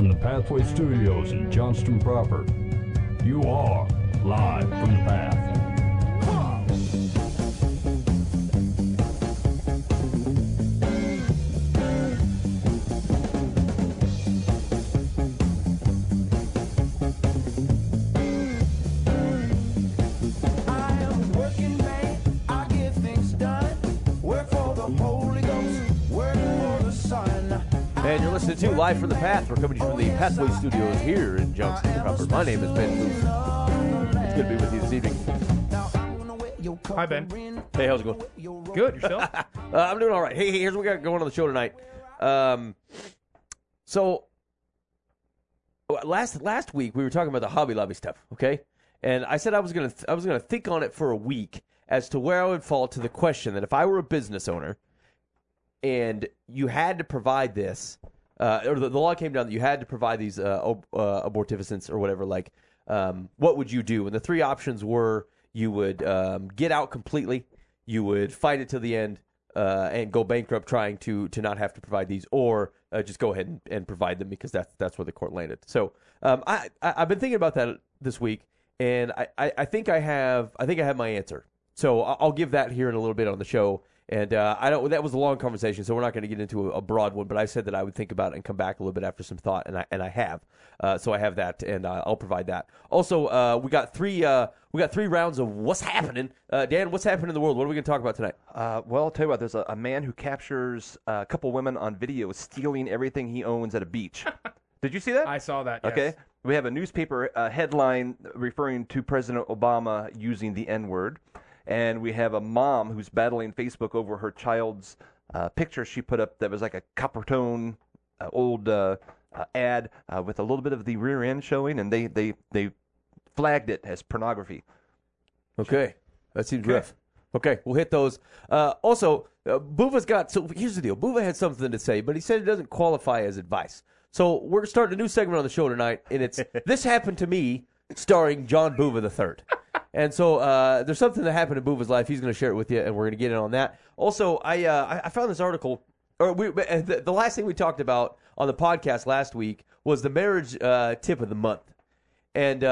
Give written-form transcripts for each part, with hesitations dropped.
from the Pathway Studios in Johnston proper. You are live from the Path. And you're listening to Live from the Path. We're coming to you from the Pathway Studios here in Johnston proper. My name is Ben Booth. It's good to be with you this evening. Hi, Ben. Hey, how's it going? Good. Yourself? I'm doing all right. Hey, here's what we got going on the show tonight. So last week we were talking about the Hobby Lobby stuff, okay? And I said I was gonna think on it for a week as to where I would fall to the question that if I were a business owner and you had to provide this, or the law came down that you had to provide these abortifacients or whatever, like, what would you do? And the three options were you would get out completely, you would fight it to the end, and go bankrupt trying to not have to provide these, or just go ahead and provide them because that's where the court landed. So I've been thinking about that this week, and I think I have my answer. So I'll give that here in a little bit on the show. And that was a long conversation, so we're not going to get into a broad one. But I said that I would think about it and come back a little bit after some thought, and I have. So I have that, and I'll provide that. Also, we got three rounds of what's happening. Dan, what's happening in the world? What are we going to talk about tonight? Well, I'll tell you what. There's a man who captures a couple women on video stealing everything he owns at a beach. Did you see that? I saw that, yes. Okay. We have a newspaper headline referring to President Obama using the N-word. And we have a mom who's battling Facebook over her child's picture she put up that was like a copper tone old ad with a little bit of the rear end showing, and they flagged it as pornography. Okay. That seems rough. Okay, we'll hit those. Also, Buva's got... So here's the deal. Buva had something to say, but he said it doesn't qualify as advice. So we're starting a new segment on the show tonight, and it's This Happened to Me, starring John Buva III. And so there's something that happened in Buva's life. He's going to share it with you, and we're going to get in on that. Also, I found this article. The last thing we talked about on the podcast last week was the marriage tip of the month. And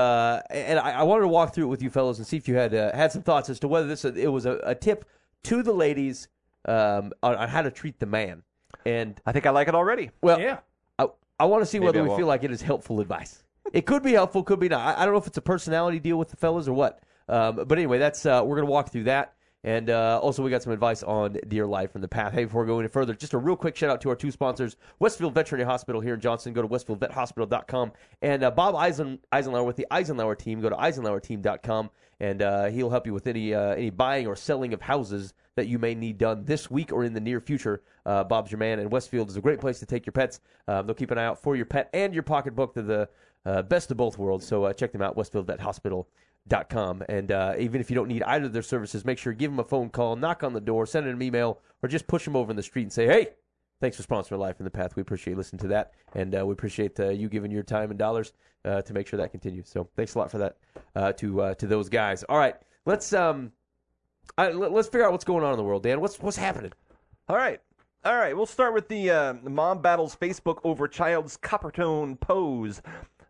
I wanted to walk through it with you fellows and see if you had some thoughts as to whether it was a tip to the ladies on how to treat the man. And I think I like it already. Well, Yeah. I want to see Maybe whether we feel like it is helpful advice. It could be helpful, could be not. I don't know if it's a personality deal with the fellas or what. But anyway, that's we're going to walk through that. And also, we got some advice on Dear Life from the Path. Hey, before we go any further, just a real quick shout out to our two sponsors, Westfield Veterinary Hospital here in Johnston. Go to westfieldvethospital.com. And Bob Eisenlower with the Eisenlower team. Go to eisenlowerteam.com. And he'll help you with any buying or selling of houses that you may need done this week or in the near future. Bob's your man. And Westfield is a great place to take your pets. They'll keep an eye out for your pet and your pocketbook. They're the best of both worlds. So check them out, westfieldvethospital.com. And even if you don't need either of their services, make sure you give them a phone call, knock on the door, send them an email, or just push them over in the street and say, hey, thanks for sponsoring Life in the Path. We appreciate listening to that. And we appreciate you giving your time and dollars to make sure that continues. So thanks a lot for that to those guys. All right, let's figure out what's going on in the world, Dan. What's happening? All right. We'll start with the mom battles Facebook over child's copper tone pose.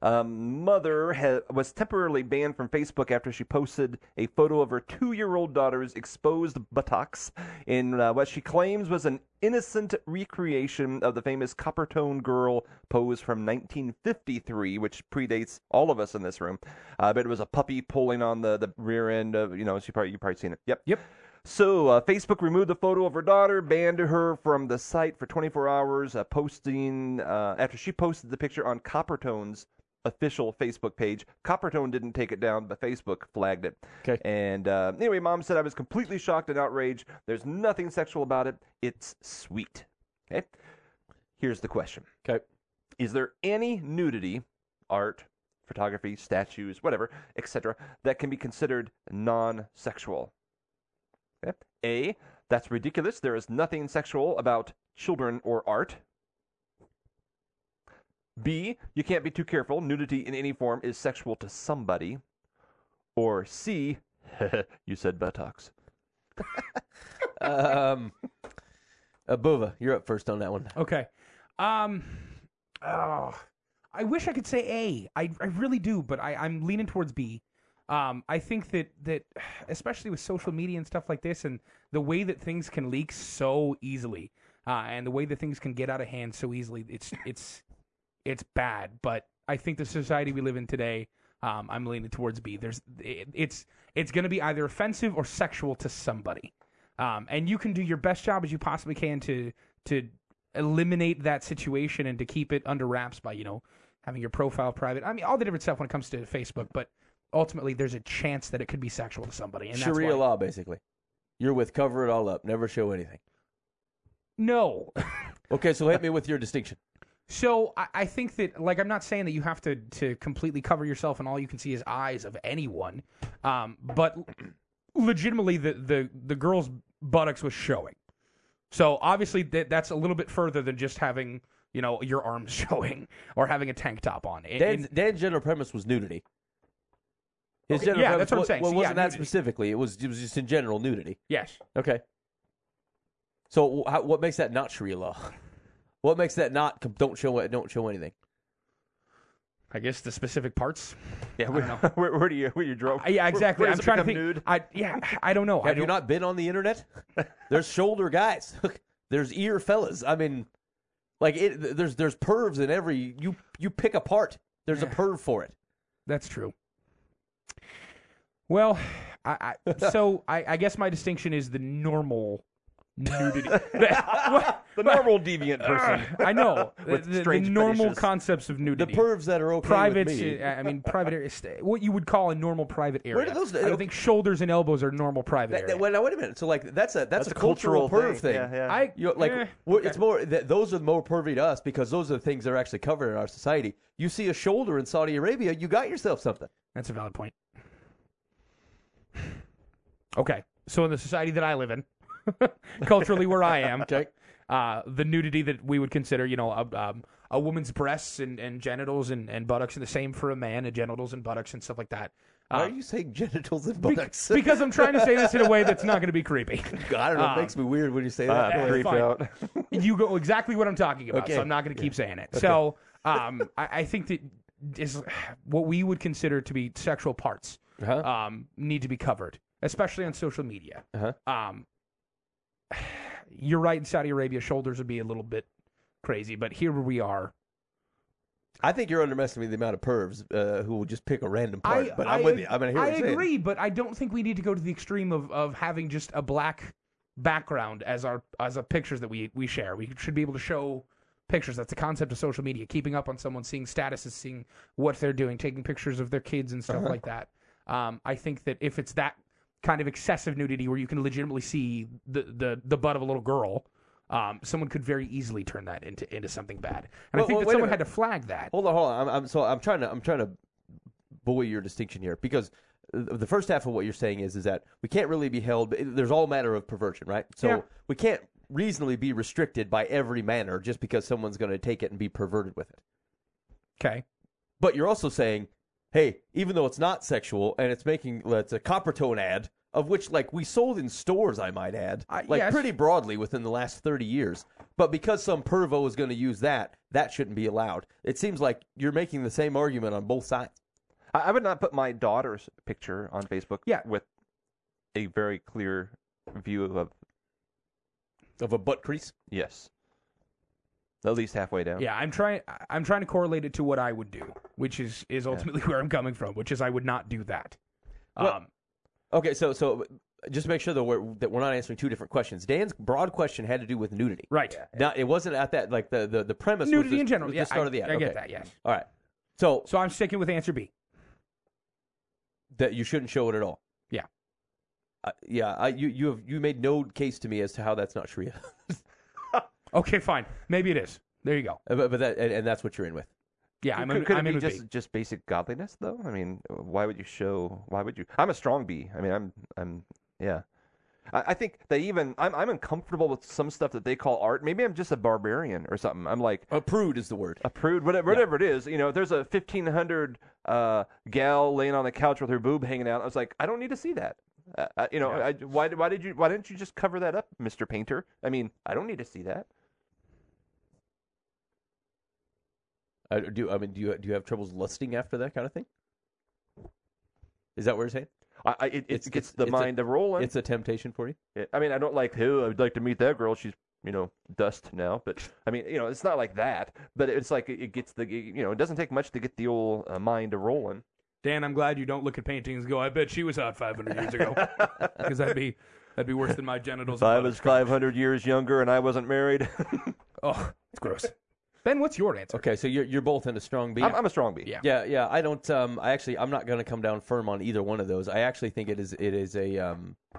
Mother was temporarily banned from Facebook after she posted a photo of her 2-year-old daughter's exposed buttocks in what she claims was an innocent recreation of the famous copper tone girl pose from 1953, which predates all of us in this room. But it was a puppy pulling on the rear end of, you've probably seen it. Yep. So Facebook removed the photo of her daughter, banned her from the site for 24 hours, after she posted the picture on Coppertone's official Facebook page. Coppertone didn't take it down, but Facebook flagged it. Okay. And anyway, Mom said, I was completely shocked and outraged. There's nothing sexual about it. It's sweet. Okay. Here's the question. Okay. Is there any nudity, art, photography, statues, whatever, etc., that can be considered non-sexual? Okay. A, that's ridiculous. There is nothing sexual about children or art. B, you can't be too careful. Nudity in any form is sexual to somebody. Or C, you said buttocks. Buva, you're up first on that one. Okay. I wish I could say A. I really do, but I'm leaning towards B. I think that especially with social media and stuff like this, and the way that things can leak so easily, and the way that things can get out of hand so easily, it's bad. But I think the society we live in today, I'm leaning towards B. It's going to be either offensive or sexual to somebody, and you can do your best job as you possibly can to eliminate that situation and to keep it under wraps by having your profile private. I mean, all the different stuff when it comes to Facebook, but ultimately there's a chance that it could be sexual to somebody. And Sharia that's why. law, basically. You're with cover it all up, never show anything. No. Okay, so hit me with your distinction. So I think that, I'm not saying that you have to completely cover yourself and all you can see is eyes of anyone, but legitimately the girl's buttocks was showing. So obviously that's a little bit further than just having your arms showing or having a tank top on. Dan's general premise was nudity. His Okay, general yeah, premise that's what I'm saying. Well, So, yeah, wasn't that nudity. specifically. It was just in general nudity. Yes. Okay. So what makes that not Sharia law? What makes that not don't show anything? I guess the specific parts. Yeah, where do you draw? Yeah, exactly. Where I'm does it trying to become think. nude? I don't know. Have you not been on the internet? There's shoulder guys. There's ear fellas. I mean, there's pervs in every you pick a part. There's a perv for it. That's true. Well, I guess my distinction is the normal nudity. The normal deviant person. I know With the strange normal fetishes. concepts of The nudity. pervs that are okay Private, with me. I mean, private area, what you would call a normal private area. Where do those- I don't think shoulders and elbows are normal private area. Well, now wait a minute. So that's a cultural perv thing. Yeah. It's more those are more pervy to us because those are the things that are actually covered in our society. You see a shoulder in Saudi Arabia, you got yourself something. That's a valid point. Okay, so in the society that I live in, culturally where I am, Okay. the nudity that we would consider, a woman's breasts and genitals and buttocks, and the same for a man, and genitals and buttocks and stuff like that. Why are you saying genitals and buttocks? Because I'm trying to say this in a way that's not going to be creepy. I don't know. It makes me weird when you say that. That's creeped fine. out. You go exactly what I'm talking about, Okay. so I'm not going to keep saying it. So I think that is what we would consider to be sexual parts need to be covered, especially on social media. You're right, in Saudi Arabia, shoulders would be a little bit crazy, but here we are. I think you're underestimating the amount of pervs who will just pick a random part. But I'm with you. I mean, I agree, but I don't think we need to go to the extreme of having just a black background as our pictures that we share. We should be able to show pictures. That's the concept of social media, keeping up on someone, seeing statuses, seeing what they're doing, taking pictures of their kids and stuff like that. I think that if it's that kind of excessive nudity where you can legitimately see the butt of a little girl, someone could very easily turn that into something bad. And I think that someone had to flag that. Hold on. I'm trying to buoy your distinction here because the first half of what you're saying is that we can't really be held. There's all matter of perversion, right? So we can't reasonably be restricted by every manner just because someone's going to take it and be perverted with it. Okay. But you're also saying, hey, even though it's not sexual and it's a copper tone ad, of which we sold in stores, I might add, yes. pretty broadly within the last 30 years. But because some pervo is going to use that shouldn't be allowed. It seems like you're making the same argument on both sides. I would not put my daughter's picture on Facebook with a very clear view Of a butt crease? yes. At least halfway down. Yeah, I'm trying to correlate it to what I would do, which is ultimately where I'm coming from, which is I would not do that. Well, okay, so just make sure that we're not answering two different questions. Dan's broad question had to do with nudity. Right. Now, it wasn't at that, the premise Nudity was in general. was Yeah, the start of the ad. I get Okay. that, yes. All right. So So I'm sticking with answer B. that you shouldn't show it at all. Yeah. You made no case to me as to how that's not Sharia. Okay, fine. Maybe it is. There you go. but that and that's what you're in with. Yeah, I'm in Could it with be B. just basic godliness though? I mean, why would you? I'm a strong B. I mean, I'm yeah. I think they even I'm uncomfortable with some stuff that they call art. Maybe I'm just a barbarian or something. I'm like A prude is the word. a prude, whatever it is. If there's a 1500 gal laying on the couch with her boob hanging out, I was like, I don't need to see that. Why didn't you just cover that up, Mr. Painter? I mean, I don't need to see that. Do you have troubles lusting after that kind of thing? Is that what you're saying? It gets the mind to rolling. It's a temptation for you. I mean, I don't like who. I'd like to meet that girl. She's dust now. But I mean, it's not like that. But it's like it gets it doesn't take much to get the old mind to rolling. Dan, I'm glad you don't look at paintings and go, I bet she was hot 500 years ago. Because that'd be worse than my genitals. If I was 500 years younger and I wasn't married. Oh, it's gross. Ben, what's your answer? Okay, so you're both in a strong B. I'm a strong B. Yeah. Yeah. I don't. I'm not going to come down firm on either one of those. I actually think it is a.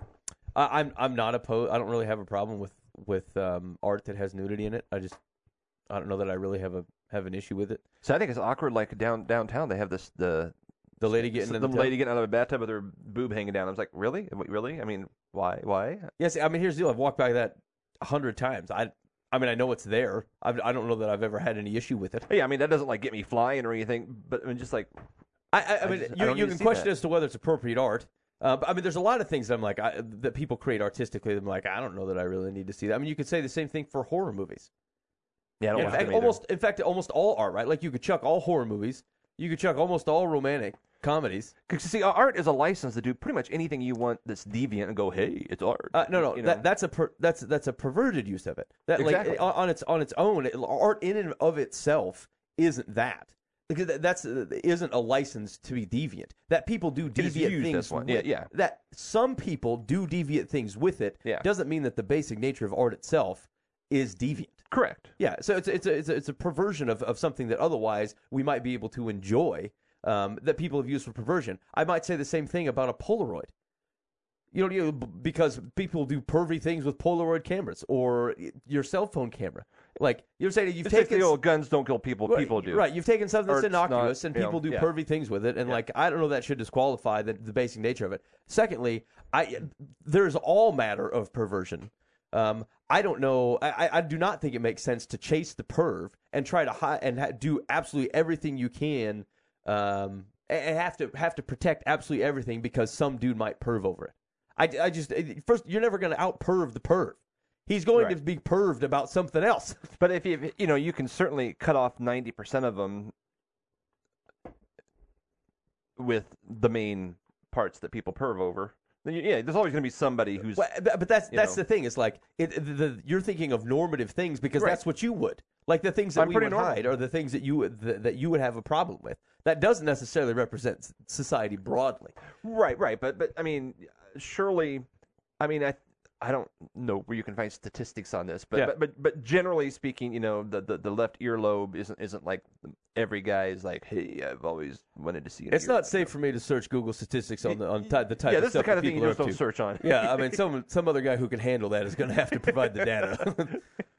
I'm not opposed. I don't really have a problem with art that has nudity in it. I don't know that I really have an issue with it. So I think it's awkward. Like downtown, they have the lady getting in the lady getting out of a bathtub with her boob hanging down. I was like, really? I mean, why? Yes. I mean, here's the deal. I've walked by that 100 times. I mean, I know it's there. I don't know that I've ever had any issue with it. Yeah, I mean, that doesn't like get me flying or anything. But I mean, just like, I mean, you can question as to whether it's appropriate art. But I mean, there's a lot of things that I'm like that people create artistically. I'm like, I don't know that I really need to see that. I mean, you could say the same thing for horror movies. Yeah, I don't like in fact, almost all art, right? Like you could chuck all horror movies. You could chuck almost all romantic comedies. Because see, art is a license to do pretty much anything you want that's deviant and go, hey, it's art. No, that's a perverted use of it. That exactly. Like on its own, art in and of itself isn't that. Because that's isn't a license to be deviant. That people do deviant things. Yeah. That some people do deviant things with it. Yeah. Doesn't mean that the basic nature of art itself is deviant. Correct. Yeah. So it's a perversion of something that otherwise we might be able to enjoy. That people have used for perversion. I might say the same thing about a Polaroid. Because people do pervy things with Polaroid cameras or your cell phone camera. Like you're saying, you've taken the old guns don't kill people. People do. Right. You've taken something that's innocuous, and people do yeah. pervy things with it. And like, I don't know that should disqualify the basic nature of it. Secondly, there's all matter of perversion. I don't know. I do not think it makes sense to chase the perv and try to hide and do absolutely everything you can. And have to protect absolutely everything because some dude might perv over it. First, you're never going to out-perv the perv. He's going to be perved about something else. But if you can certainly cut off 90% of them with the main parts that people perv over. Then there's always going to be somebody who's. But that's the thing. It's like you're thinking of normative things because that's what you would. Like the things that we would hide are the things that you would have a problem with. That doesn't necessarily represent society broadly. Right. But I mean, surely, I mean, I don't know where you can find statistics on this, but generally speaking, the left earlobe isn't like every guy is like, hey, I've always wanted to see. It's not safe for me to search Google statistics on the type of stuff. Yeah, this is the kind of thing you just don't search on. Yeah, I mean, some other guy who can handle that is going to have to provide the data.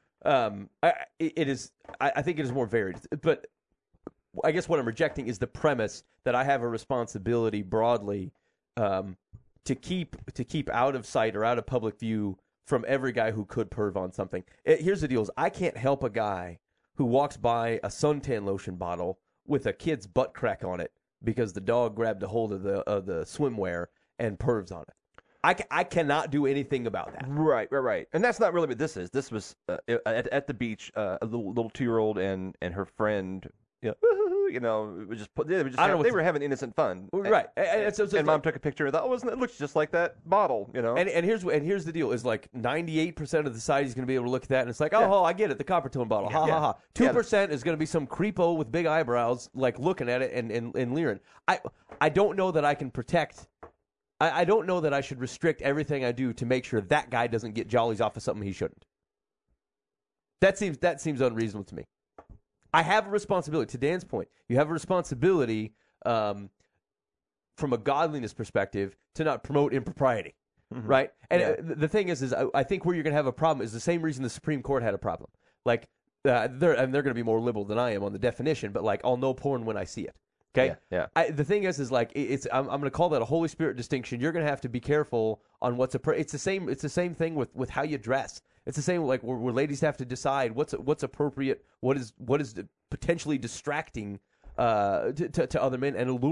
I think it is more varied, but I guess what I'm rejecting is the premise that I have a responsibility broadly to keep out of sight or out of public view from every guy who could perv on something. Here's the deal: is I can't help a guy who walks by a suntan lotion bottle with a kid's butt crack on it because the dog grabbed a hold of the swimwear and pervs on it. I cannot do anything about that. Right. And that's not really what this is. This was at the beach, a little 2-year-old and her friend. They were having innocent fun. Right. And mom took a picture and thought, it looks just like that bottle, And here's the deal: is like 98% of the society is going to be able to look at that, and it's like, I get it, the Coppertone bottle, ha ha ha. 2% is going to be some creepo with big eyebrows, like looking at it and leering. I don't know that I can protect. I don't know that I should restrict everything I do to make sure that guy doesn't get jollies off of something he shouldn't. That seems unreasonable to me. I have a responsibility. To Dan's point, you have a responsibility from a godliness perspective to not promote impropriety, right? And the thing is I think where you're going to have a problem is the same reason the Supreme Court had a problem. Like they're going to be more liberal than I am on the definition, but like I'll know porn when I see it. Okay. Yeah. The thing is like I'm going to call that a Holy Spirit distinction. You're going to have to be careful on what's it's the same thing with how you dress. It's the same like where ladies have to decide what's appropriate, what is potentially distracting to other men and alluring.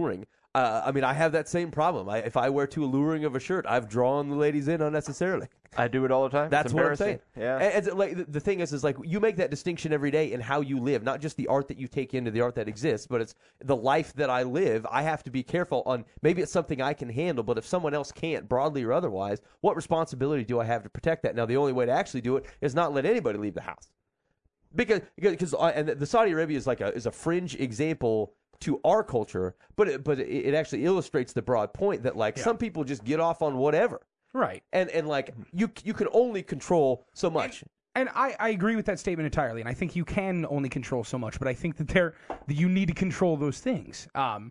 I mean, I have that same problem. If I wear too alluring of a shirt, I've drawn the ladies in unnecessarily. I do it all the time. That's It's what I'm saying. Yeah. And like the thing is like you make that distinction every day in how you live, not just the art that you take into the art that exists, but it's the life that I live. I have to be careful on maybe it's something I can handle, but if someone else can't, broadly or otherwise, what responsibility do I have to protect that? Now, the only way to actually do it is not let anybody leave the house, because and the Saudi Arabia is like a fringe example to our culture, but it actually illustrates the broad point that like some people just get off on whatever. Right. And like you can only control so much. And I agree with that statement entirely, and I think you can only control so much, but I think that you need to control those things.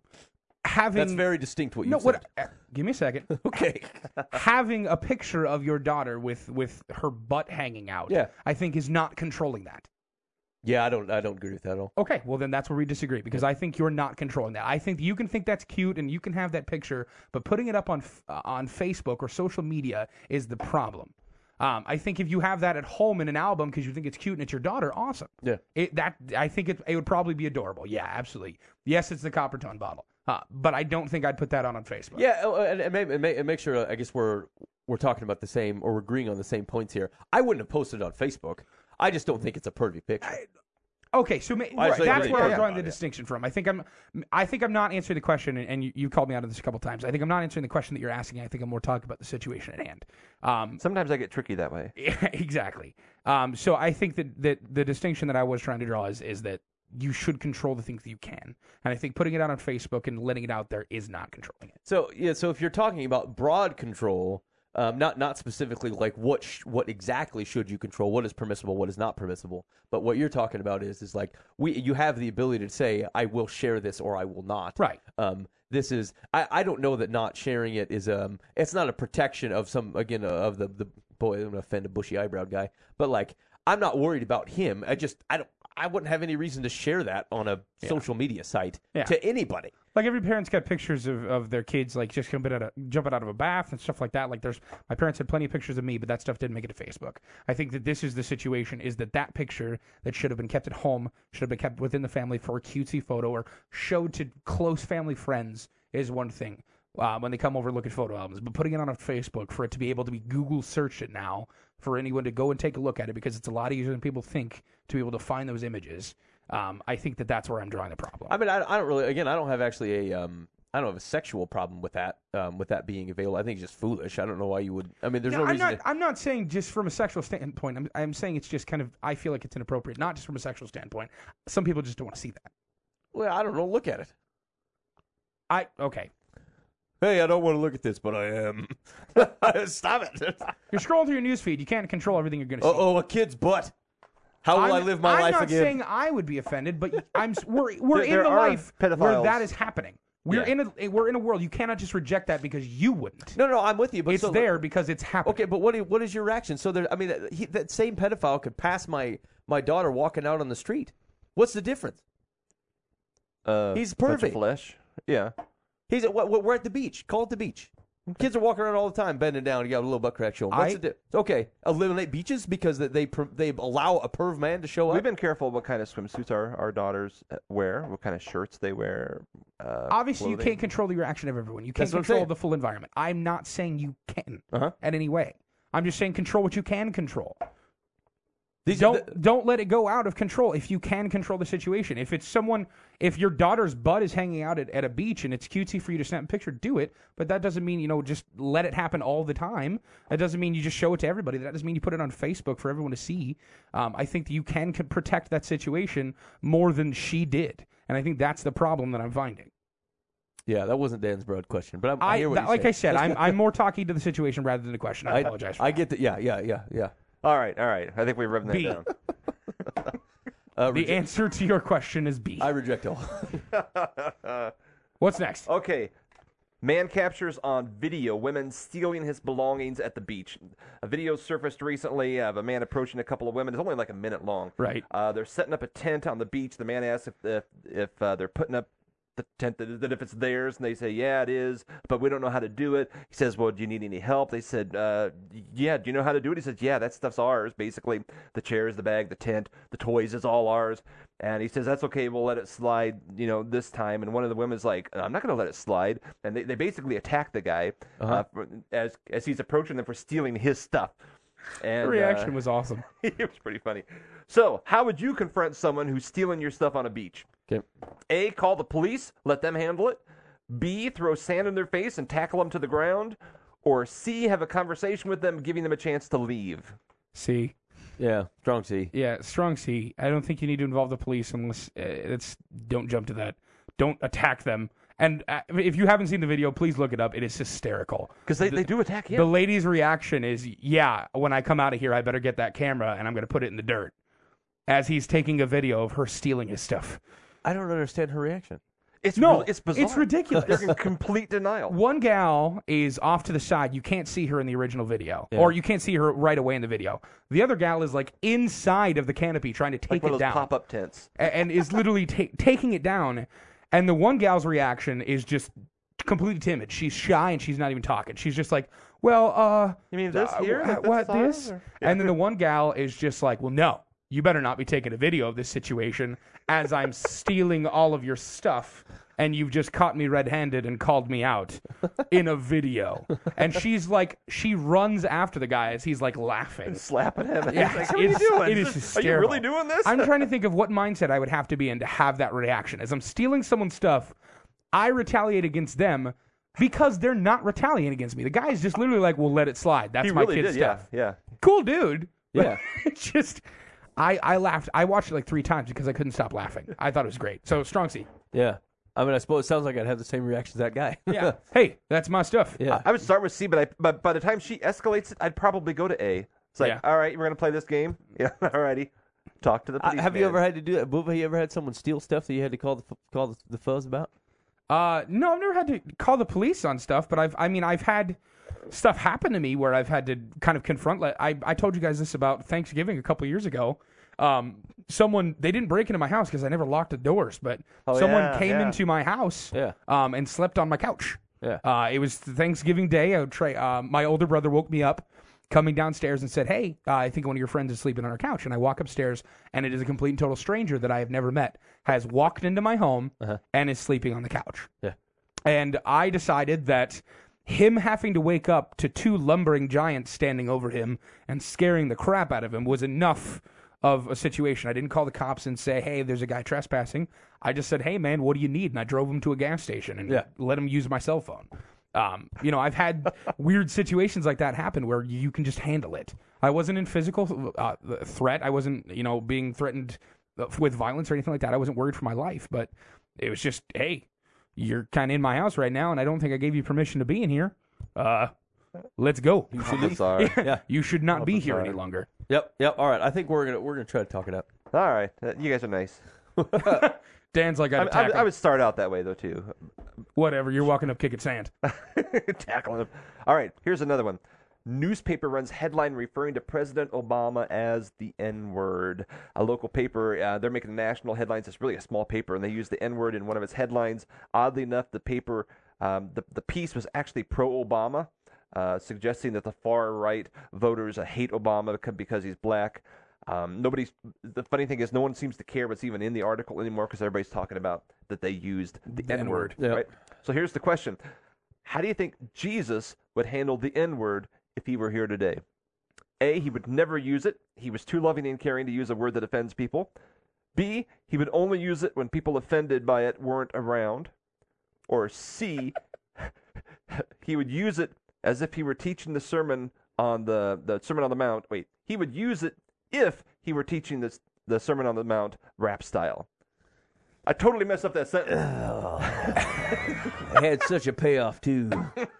That's very distinct what you said. Give me a second. Okay. Having a picture of your daughter with her butt hanging out, I think is not controlling that. Yeah, I don't agree with that at all. Okay, well then that's where we disagree, because I think you're not controlling that. I think you can think that's cute and you can have that picture, but putting it up on Facebook or social media is the problem. I think if you have that at home in an album because you think it's cute and it's your daughter, awesome. Yeah. I think it would probably be adorable. Yeah, absolutely. Yes, it's the Coppertone bottle, but I don't think I'd put that on Facebook. Yeah, and make sure. I guess we're talking about the same, or we're agreeing on the same points here. I wouldn't have posted it on Facebook. I just don't think it's a pervy picture. Okay, so that's where I'm drawing the distinction from. I think I'm not answering the question, and you called me out of this a couple times. I think I'm not answering the question that you're asking. I think I'm more talking about the situation at hand. Sometimes I get tricky that way. Yeah, exactly. So I think that the distinction that I was trying to draw is that you should control the things that you can, and I think putting it out on Facebook and letting it out there is not controlling it. So so if you're talking about broad control. Not specifically like what exactly should you control, what is permissible, what is not permissible, but what you're talking about is like you have the ability to say I will share this or I will not. Right. This is I don't know that not sharing it is it's not a protection of some of the boy. I'm gonna offend a bushy eyebrowed guy, but like I'm not worried about him. I wouldn't have any reason to share that on a social media site to anybody. Like every parent's got pictures of their kids like just jumping out of a bath and stuff like that. Like my parents had plenty of pictures of me, but that stuff didn't make it to Facebook. I think that this is the situation: is that picture that should have been kept at home, should have been kept within the family for a cutesy photo or showed to close family friends is one thing. When they come over and look at photo albums, but putting it on a Facebook for it to be able to be Google search it now for anyone to go and take a look at it, because it's a lot easier than people think to be able to find those images. I think that's where I'm drawing the problem. I mean, I don't really. Again, I don't have actually I don't have a sexual problem with that being available. I think it's just foolish. I don't know why you would. I mean, there's no reason. I'm not saying just from a sexual standpoint. I'm saying it's just kind of. I feel like it's inappropriate, not just from a sexual standpoint. Some people just don't want to see that. Well, I don't know. Look at it. Okay. Hey, I don't want to look at this, but I am. Stop it. You're scrolling through your newsfeed. You can't control everything you're going to see. Oh, a kid's butt. How will I live my life again? I'm not saying I would be offended, but we're in a life where that is happening. We're in a world. You cannot just reject that because you wouldn't. No, I'm with you. But it's there because it's happening. Okay, but what is your reaction? So that same pedophile could pass my daughter walking out on the street. What's the difference? He's perfect. Flesh. Yeah. We're at the beach. Call it the beach. Kids are walking around all the time, bending down. You got a little butt crack showing. What's the difference? Okay, eliminate beaches because they allow a perv man to show up. We've been careful what kind of swimsuits our daughters wear, what kind of shirts they wear. Obviously, clothing. You can't control the reaction of everyone. You can't control the full environment. I'm not saying you can in any way. I'm just saying control what you can control. Don't let it go out of control if you can control the situation. If your daughter's butt is hanging out at a beach and it's cutesy for you to snap a picture, do it. But that doesn't mean, just let it happen all the time. That doesn't mean you just show it to everybody. That doesn't mean you put it on Facebook for everyone to see. I think that you can protect that situation more than she did. And I think that's the problem that I'm finding. Yeah, that wasn't Dan's broad question, but I hear what you're saying. Like I said, I'm more talking to the situation rather than the question. I apologize for that. I get that. Yeah. All right. I think we've written that down. The answer to your question is B. I reject all. What's next? Okay. Man captures on video women stealing his belongings at the beach. A video surfaced recently of a man approaching a couple of women. It's only like a minute long. Right. They're setting up a tent on the beach. The man asks if they're putting up the tent that if it's theirs, and they say, yeah, it is, but we don't know how to do it. He says, well, do you need any help? They said, yeah, do you know how to do it? He says, yeah, that stuff's ours. Basically, the chairs, the bag, the tent, the toys is all ours. And he says, that's okay, we'll let it slide, this time. And one of the women's like, I'm not going to let it slide. And they basically attack the guy as he's approaching them for stealing his stuff. And, The reaction was awesome. It was pretty funny. So, how would you confront someone who's stealing your stuff on a beach? Okay. A, call the police, let them handle it. B, throw sand in their face and tackle them to the ground. Or C, have a conversation with them, giving them a chance to leave. C. Yeah, strong C. Yeah, strong C. I don't think you need to involve the police unless don't jump to that. Don't attack them. And if you haven't seen the video, please look it up. It is hysterical. Because they do attack him. The lady's reaction is, yeah, when I come out of here, I better get that camera and I'm going to put it in the dirt. As he's taking a video of her stealing his stuff. I don't understand her reaction. It's No, it's bizarre. it's ridiculous. They're in complete denial. One gal is off to the side. You can't see her in the original video. Or you can't see her right away in the video. The other gal is like inside of the canopy trying to take One it of those down. pop-up tents. And is literally taking it down. And the one gal's reaction is just completely timid. She's shy and she's not even talking. She's just like, well, You mean this here? Like what, size, this? or- And then the one gal is just like, well, no, you better not be taking a video of this situation as I'm stealing all of your stuff. And you've just caught me red-handed and called me out in a video. And she's like, she runs after the guy as he's like laughing. Slapping him. Yeah, He's like, what are you doing? it is Are you hysterical. really doing this? I'm trying to think of what mindset I would have to be in to have that reaction. As I'm stealing someone's stuff, I retaliate against them because they're not retaliating against me. The guy is just literally like, well, let it slide. That's He my really kid's did, stuff. yeah. Cool dude. Yeah. It's just, I laughed. I watched it like 3 times because I couldn't stop laughing. I thought it was great. So, strong C. Yeah. I mean, I suppose it sounds like I'd have the same reaction as that guy. Yeah. Hey, that's my stuff. Yeah. I would start with C, but by the time she escalates it, I'd probably go to A. It's like, Yeah. all right, we're going to play this game? Yeah, all righty. Talk to the police. Have you ever had to do that? Booba, have you ever had someone steal stuff that you had to call the fuzz about? No, I've never had to call the police on stuff, but I've had stuff happen to me where I've had to kind of confront. I told you guys this about Thanksgiving a couple years ago. They didn't break into my house because I never locked the doors, but someone came into my house, and slept on my couch. Yeah. It was Thanksgiving Day. My older brother woke me up, coming downstairs and said, "Hey, I think one of your friends is sleeping on our couch." And I walk upstairs, and it is a complete and total stranger that I have never met has walked into my home and is sleeping on the couch. Yeah. And I decided that him having to wake up to 2 lumbering giants standing over him and scaring the crap out of him was enough of a situation. I didn't call the cops and say, hey, there's a guy trespassing. I just said, hey, man, what do you need? And I drove him to a gas station and let him use my cell phone. I've had weird situations like that happen where you can just handle it. I wasn't in physical threat. I wasn't, being threatened with violence or anything like that. I wasn't worried for my life, but it was just, hey, you're kind of in my house right now, and I don't think I gave you permission to be in here. Let's go. I'm sorry. Yeah. You should not be here any longer. Yep. All right. I think we're gonna try to talk it out. All right. You guys are nice. Dan's like, I would start out that way, though, too. whatever. You're walking up kicking sand. Tackling him. All right. Here's another one. Newspaper runs headline referring to President Obama as the N-word. A local paper, they're making national headlines. It's really a small paper, and they use the N-word in one of its headlines. Oddly enough, the paper, the piece was actually pro-Obama, suggesting that the far-right voters hate Obama because he's black. The funny thing is, no one seems to care what's even in the article anymore because everybody's talking about that they used the N-word. Yep. Right? So here's the question. How do you think Jesus would handle the N-word if he were here today? A, he would never use it. He was too loving and caring to use a word that offends people. B, he would only use it when people offended by it weren't around. Or C, he would use it as if he were teaching the Sermon on the Sermon on the Mount. Wait, he would use it if he were teaching the Sermon on the Mount rap style. I totally messed up that sentence. It had such a payoff too.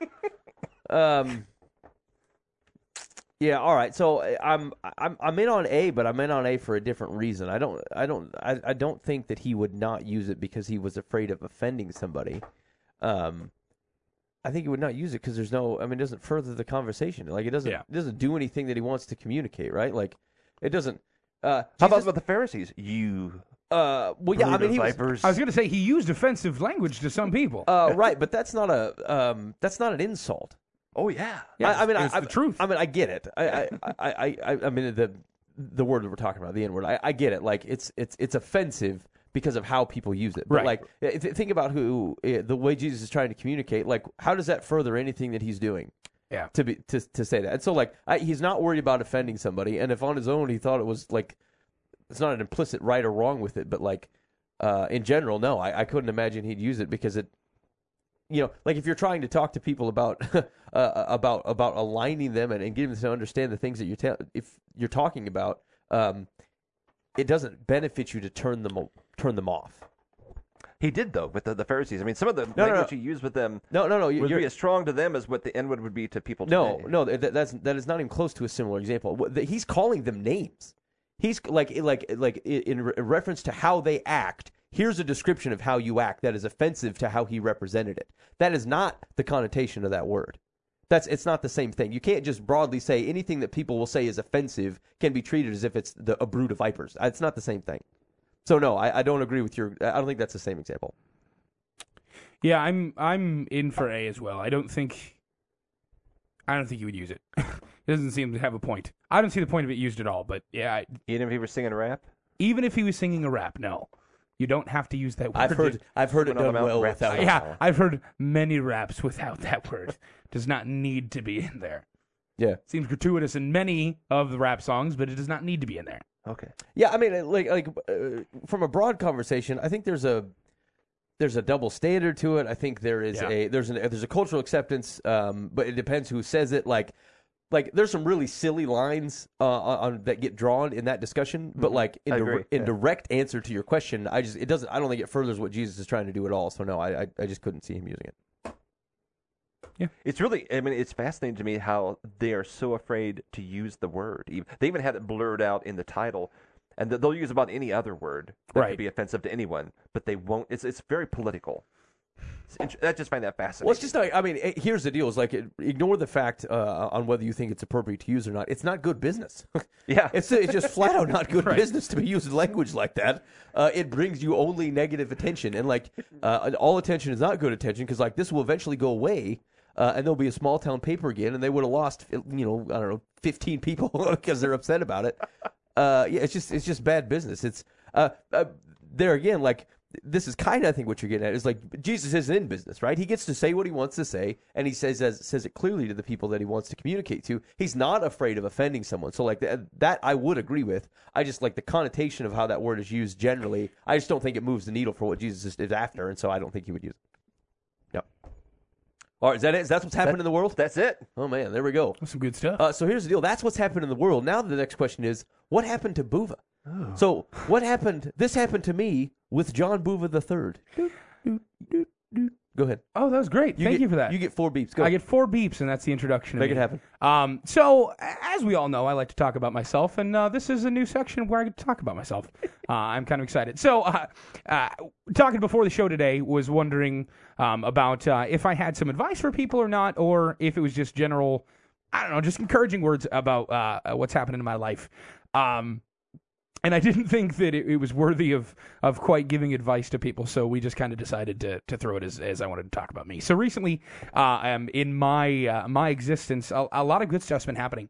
Yeah, all right. So I'm in on A, but I'm in on A for a different reason. I don't think that he would not use it because he was afraid of offending somebody. I think he would not use it because there's no. I mean, it doesn't further the conversation. Like it doesn't do anything that he wants to communicate. Right? Like it doesn't. How about the Pharisees? You Well, yeah, I mean, he was, vipers. I was going to say he used offensive language to some people. right, but that's not an insult. oh yeah. Yeah, I mean, it's the truth. I mean, I get it. I mean, the word that we're talking about, the N word. I get it. Like it's offensive because of how people use it. But Right. like, think about the way Jesus is trying to communicate. Like, how does that further anything that he's doing? Yeah. To say that. And so like, he's not worried about offending somebody. And if on his own he thought it was like, it's not an implicit right or wrong with it, but like, in general, no, I couldn't imagine he'd use it because it. You know, like if you're trying to talk to people about about aligning them and getting them to understand the things that if you're talking about, it doesn't benefit you to turn them off. He did though with the Pharisees. I mean, some of the No, language he used with them No, would be as strong to them as what the N-word would be to people today. no, that is not even close to a similar example. He's calling them names. He's like in reference to how they act. Here's a description of how you act that is offensive to how he represented it. That is not the connotation of that word. It's not the same thing. You can't just broadly say anything that people will say is offensive can be treated as if it's a brood of vipers. It's not the same thing. So no, I don't agree with I don't think that's the same example. Yeah, I'm in for A as well. I don't think he would use it. It doesn't seem to have a point. I don't see the point of it used at all. But yeah, Even if he was singing rap? even if he was singing a rap, no, you don't have to use that word. I've heard it Someone on done the well mountain without raps. it. Yeah, I've heard many raps without that word. Does not need to be in there. Yeah. Seems gratuitous in many of the rap songs, but it does not need to be in there. Okay. Yeah, I mean, from a broad conversation, I think there's a double standard to it. I think there is there's a cultural acceptance, but it depends who says it. Like there's some really silly lines on that get drawn in that discussion, but like in direct answer to your question, I don't think it furthers what Jesus is trying to do at all. So no, I just couldn't see him using it. Yeah. It's really, I mean, it's fascinating to me how they are so afraid to use the word. They even had it blurred out in the title, and they'll use about any other word that Right. could be offensive to anyone, but they won't. It's very political. I just find that fascinating. Well, it's just like, I mean, here's the deal: is like ignore the fact on whether you think it's appropriate to use or not. It's not good business. Yeah. It's just flat out not good Right. business to be using language like that. It brings you only negative attention, and like all attention is not good attention because like this will eventually go away. And there'll be a small town paper again, and they would have lost, I don't know, 15 people because they're upset about it. Yeah, it's just bad business. It's there again, like this is kind of I think what you're getting at is like Jesus isn't in business, right? He gets to say what he wants to say, and he says it clearly to the people that he wants to communicate to. He's not afraid of offending someone. So like that I would agree with. I just like the connotation of how that word is used generally. I just don't think it moves the needle for what Jesus is after, and so I don't think he would use it. Yep. All right, is that it? That's what's happened in the world? That's it. Oh, man, there we go. That's some good stuff. So here's the deal. That's what's happened in the world. Now the next question is, what happened to Buva? Oh. So what happened? This happened to me with John Buva III. Go ahead. Oh, that was great. Thank you for that. You get 4 beeps. Go. I get 4 beeps, and that's the introduction. Make it happen. So, as we all know, I like to talk about myself, and this is a new section where I get to talk about myself. I'm kind of excited. So, talking before the show today, was wondering about if I had some advice for people or not, or if it was just general, I don't know, just encouraging words about what's happening in my life. And I didn't think that it was worthy of quite giving advice to people, so we just kind of decided to throw it as I wanted to talk about me. So recently, in my existence, a lot of good stuff's been happening.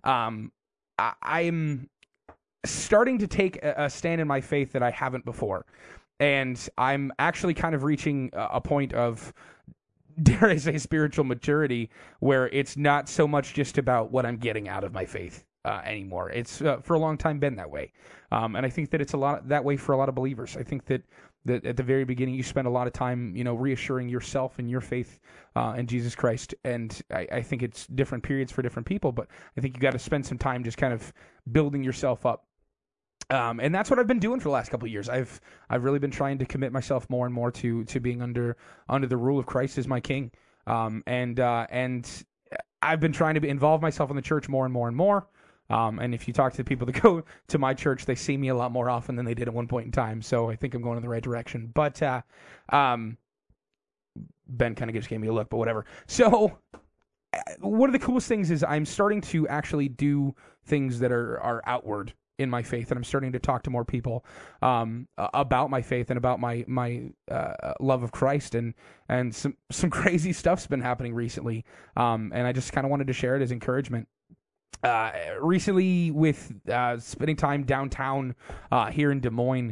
I'm starting to take a stand in my faith that I haven't before, and I'm actually kind of reaching a point of, dare I say, spiritual maturity, where it's not so much just about what I'm getting out of my faith anymore. It's for a long time been that way, and I think that it's a lot that way for a lot of believers. I think that at the very beginning you spend a lot of time, reassuring yourself and your faith in Jesus Christ, and I think it's different periods for different people. But I think you got to spend some time just kind of building yourself up. And that's what I've been doing for the last couple of years. I've really been trying to commit myself more and more to being under the rule of Christ as my King, and I've been trying to involve myself in the church more and more and more. And if you talk to the people that go to my church, they see me a lot more often than they did at one point in time. So I think I'm going in the right direction. But Ben kind of just gave me a look, but whatever. So one of the coolest things is I'm starting to actually do things that are outward in my faith, and I'm starting to talk to more people about my faith and about my love of Christ, and some crazy stuff's been happening recently, and I just kind of wanted to share it as encouragement. Recently, with spending time downtown here in Des Moines,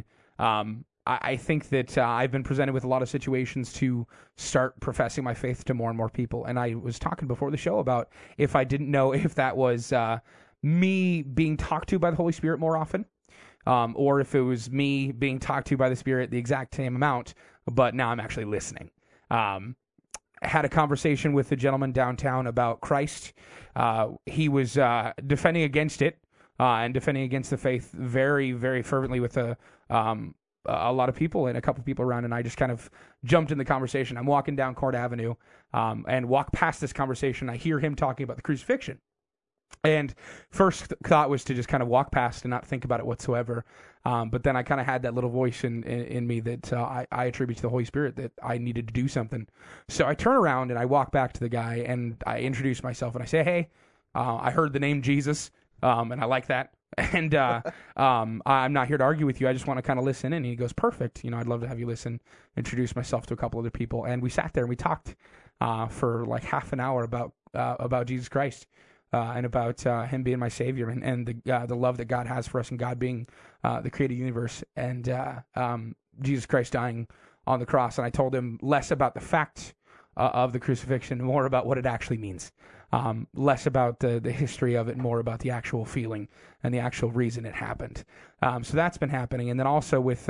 I think that I've been presented with a lot of situations to start professing my faith to more and more people. And I was talking before the show about if I didn't know if that was me being talked to by the Holy Spirit more often, or if it was me being talked to by the Spirit the exact same amount, but now I'm actually listening. Had a conversation with a gentleman downtown about Christ. He was defending against it and defending against the faith very, very fervently with a lot of people and a couple people around, and I just kind of jumped in the conversation. I'm walking down Court Avenue and walk past this conversation. I hear him talking about the crucifixion. And first thought was to just kind of walk past and not think about it whatsoever. But then I kind of had that little voice in me that I attribute to the Holy Spirit that I needed to do something. So I turn around and I walk back to the guy and I introduce myself and I say, hey, I heard the name Jesus and I like that. And I'm not here to argue with you. I just want to kind of listen. And he goes, perfect. I'd love to have you listen. Introduce myself to a couple other people. And we sat there and we talked for like half an hour about Jesus Christ. And about him being my Savior and the love that God has for us and God being the creator of the universe and Jesus Christ dying on the cross. And I told him less about the fact of the crucifixion, more about what it actually means. Less about the history of it, more about the actual feeling and the actual reason it happened. So that's been happening. And then also with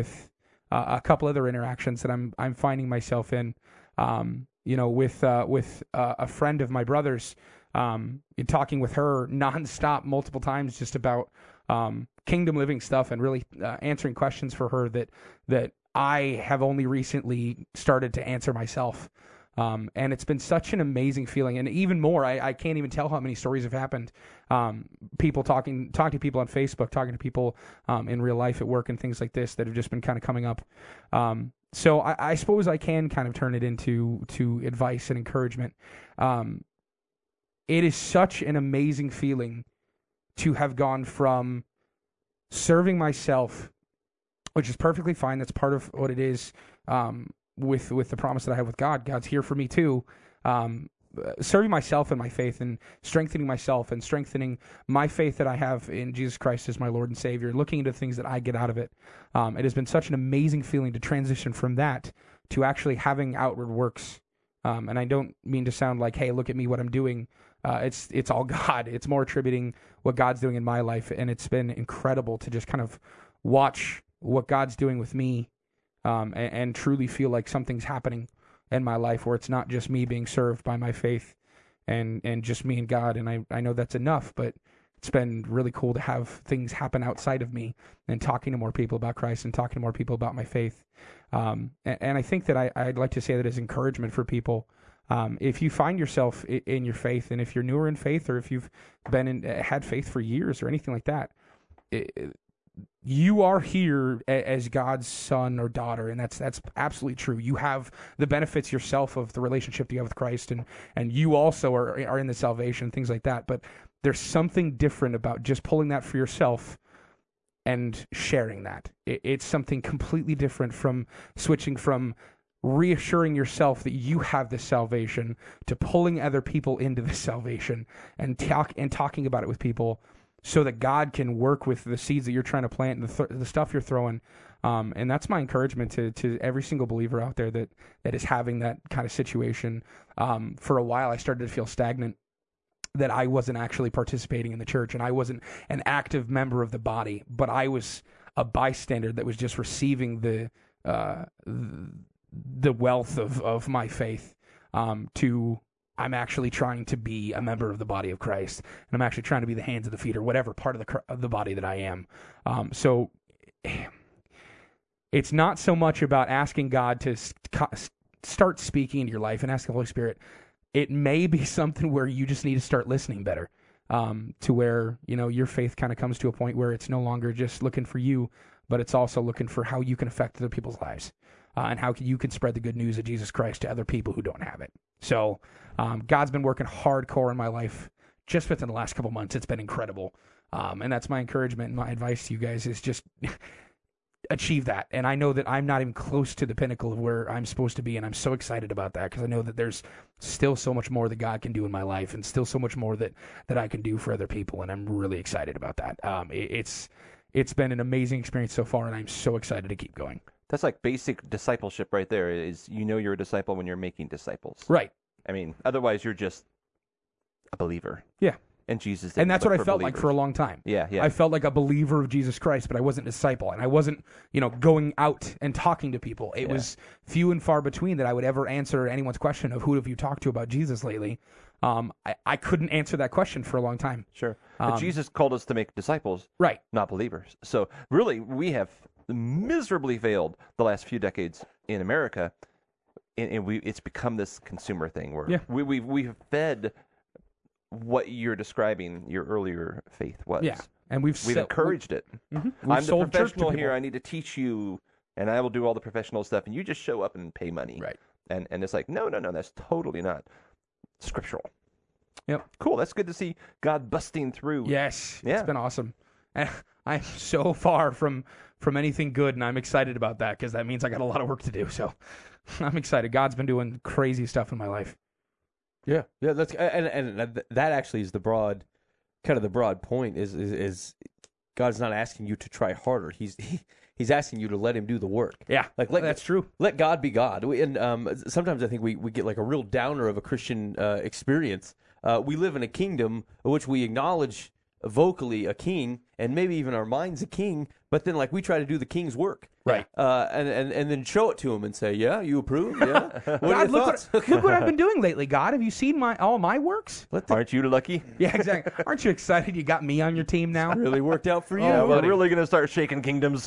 a couple other interactions that I'm finding myself in, with a friend of my brother's, talking with her nonstop multiple times just about kingdom living stuff and really answering questions for her that I have only recently started to answer myself. And it's been such an amazing feeling. And even more, I can't even tell how many stories have happened. People talking to people on Facebook, talking to people in real life at work and things like this that have just been kind of coming up. So I suppose I can kind of turn it into advice and encouragement. It is such an amazing feeling to have gone from serving myself, which is perfectly fine. That's part of what it is with the promise that I have with God. God's here for me too. Serving myself in my faith and strengthening myself and strengthening my faith that I have in Jesus Christ as my Lord and Savior, looking into things that I get out of it. It has been such an amazing feeling to transition from that to actually having outward works. And I don't mean to sound like, hey, look at me, what I'm doing. It's all God. It's more attributing what God's doing in my life, and it's been incredible to just kind of watch what God's doing with me, and truly feel like something's happening in my life where it's not just me being served by my faith and just me and God. And I know that's enough, but it's been really cool to have things happen outside of me and talking to more people about Christ and talking to more people about my faith. And I think that I'd like to say that as encouragement for people. If you find yourself in your faith, and if you're newer in faith, or if you've had faith for years or anything like that, you are here as God's son or daughter, and that's absolutely true. You have the benefits yourself of the relationship that you have with Christ, and you also are in the salvation, things like that. But there's something different about just pulling that for yourself and sharing that. It's something completely different from switching from reassuring yourself that you have this salvation to pulling other people into this salvation and talking about it with people so that God can work with the seeds that you're trying to plant and the stuff you're throwing. And that's my encouragement to every single believer out there that is having that kind of situation. For a while, I started to feel stagnant, that I wasn't actually participating in the church and I wasn't an active member of the body, but I was a bystander that was just receiving the wealth of my faith. I'm actually trying to be a member of the body of Christ, and I'm actually trying to be the hands and the feet, or whatever part of the body that I am. So it's not so much about asking God to start speaking into your life and ask the Holy Spirit. It may be something where you just need to start listening better, to where your faith kind of comes to a point where it's no longer just looking for you, but it's also looking for how you can affect other people's lives. And how you can spread the good news of Jesus Christ to other people who don't have it. So God's been working hardcore in my life just within the last couple months. It's been incredible. And that's my encouragement and my advice to you guys is just achieve that. And I know that I'm not even close to the pinnacle of where I'm supposed to be, and I'm so excited about that because I know that there's still so much more that God can do in my life and still so much more that I can do for other people, and I'm really excited about that. It's been an amazing experience so far, and I'm so excited to keep going. That's like basic discipleship right there. Is you're a disciple when you're making disciples. Right. I mean, otherwise you're just a believer. Yeah. And Jesus. And that's what I felt like for a long time. Yeah, yeah. I felt like a believer of Jesus Christ, but I wasn't a disciple, and I wasn't, going out and talking to people. It was few and far between that I would ever answer anyone's question of who have you talked to about Jesus lately. I couldn't answer that question for a long time. Sure. But Jesus called us to make disciples, right? Not believers. So really, we have miserably failed the last few decades in America, and it's become this consumer thing where we've fed what you're describing your earlier faith was. Yeah, and we've encouraged it. Mm-hmm. I'm the professional here. I need to teach you, and I will do all the professional stuff, and you just show up and pay money. Right. And it's like, no, that's totally not scriptural. Yep. Cool. That's good to see God busting through. Yes. Yeah. It's been awesome. And I'm so far from anything good, and I'm excited about that because that means I got a lot of work to do. So I'm excited. God's been doing crazy stuff in my life. Yeah, that's and that actually is the broad point is God's not asking you to try harder. He's asking you to let Him do the work. Yeah, that's true. Let God be God. And sometimes I think we get like a real downer of a Christian experience. We live in a kingdom in which we acknowledge vocally a king and maybe even our minds a king, but then like we try to do the king's work. Right. And then show it to him and say, yeah, you approve? Yeah. God, look what I've been doing lately, God. Have you seen all my works? Aren't you lucky? Yeah, exactly. Aren't you excited you got me on your team now? Really worked out for you. Yeah, we're really going to start shaking kingdoms.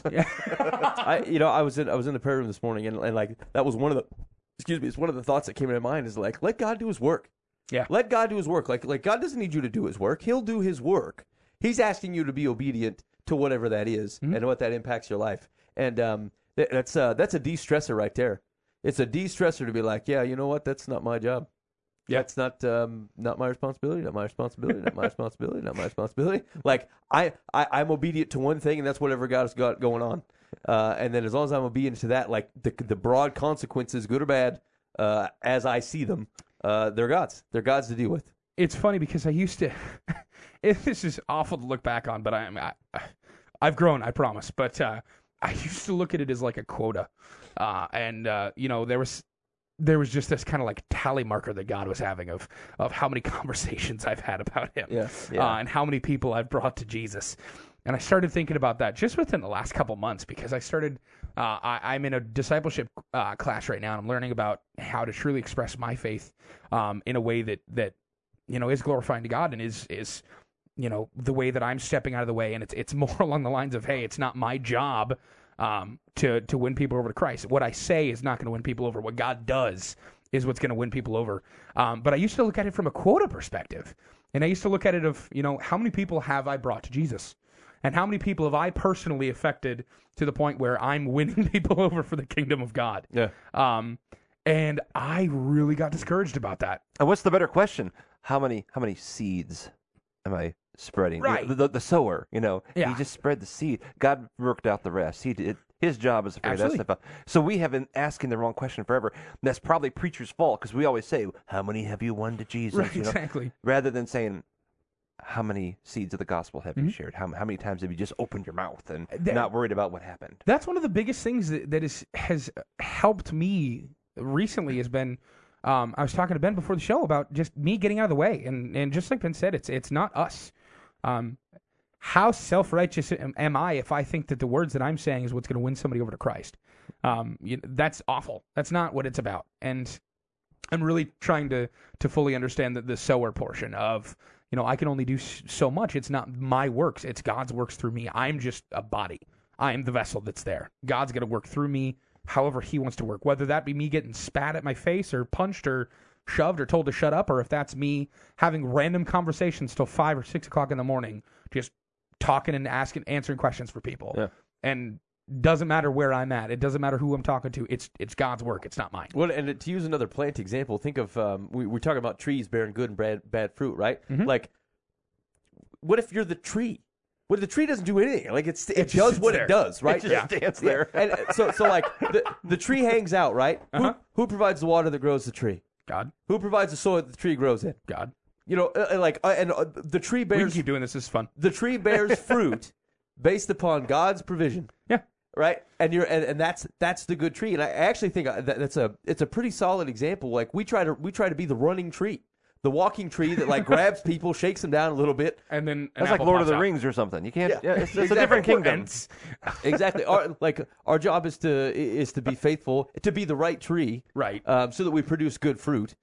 I was in the prayer room this morning and like that was one of the thoughts that came into mind is like, let God do His work. Yeah. Let God do His work. Like God doesn't need you to do His work. He'll do His work. He's asking you to be obedient to whatever that is and what that impacts your life. And that's a de-stressor right there. It's a de-stressor to be like, yeah, you know what? That's not my job. Yeah. That's not my responsibility. Not my responsibility. Not my responsibility. Not my responsibility. Like I'm obedient to one thing, and that's whatever God has got going on. And then as long as I'm obedient to that, like the broad consequences, good or bad, as I see them, they're God's. They're God's to deal with. It's funny because I used to. This is awful to look back on, but I've grown, I promise. But I used to look at it as like a quota, and there was just this kind of like tally marker that God was having of how many conversations I've had about Him, and how many people I've brought to Jesus. And I started thinking about that just within the last couple months because I started. I'm in a discipleship class right now, and I'm learning about how to truly express my faith in a way that is glorifying to God and is the way that I'm stepping out of the way. And it's more along the lines of, hey, it's not my job to win people over to Christ. What I say is not going to win people over. What God does is what's going to win people over. But I used to look at it from a quota perspective. And I used to look at it of, how many people have I brought to Jesus? And how many people have I personally affected to the point where I'm winning people over for the kingdom of God? Yeah. And I really got discouraged about that. And what's the better question? How many seeds am I spreading? Right. The sower, He just spread the seed. God worked out the rest. He did. His job is to figure that stuff out. So we have been asking the wrong question forever. And that's probably preachers' fault because we always say, how many have you won to Jesus? Right, exactly. Rather than saying, how many seeds of the gospel have you shared? How many times have you just opened your mouth and not worried about what happened? That's one of the biggest things that has helped me recently has been, I was talking to Ben before the show about just me getting out of the way. And just like Ben said, it's not us. How self-righteous am I if I think that the words that I'm saying is what's going to win somebody over to Christ? That's awful. That's not what it's about. And I'm really trying to fully understand the sower portion of, I can only do so much. It's not my works. It's God's works through me. I'm just a body. I am the vessel that's there. God's going to work through me however He wants to work, whether that be me getting spat at my face or punched or shoved or told to shut up, or if that's me having random conversations till 5 or 6 o'clock in the morning, just talking and answering questions for people. Yeah. And doesn't matter where I'm at. It doesn't matter who I'm talking to. It's God's work. It's not mine. Well, and to use another plant example, think of we're talking about trees bearing good and bad fruit, right? Mm-hmm. Like, what if you're the tree? Well, the tree doesn't do anything. Like it just does sits what there. it does, right? It just stands there. And so like the tree hangs out, right? Who provides the water that grows the tree? God. Who provides the soil that the tree grows in? God. You know, the tree We can bears keep doing this. This is fun. the tree bears fruit based upon God's provision. Yeah. Right, and that's the good tree, and I actually think it's a pretty solid example. Like we try to be the running tree, the walking tree that like grabs people, shakes them down a little bit. And then That's like Lord of the Rings or something. You can't. Yeah. It's a different kingdom. Exactly. Our job is to be faithful, to be the right tree, Right. so that we produce good fruit.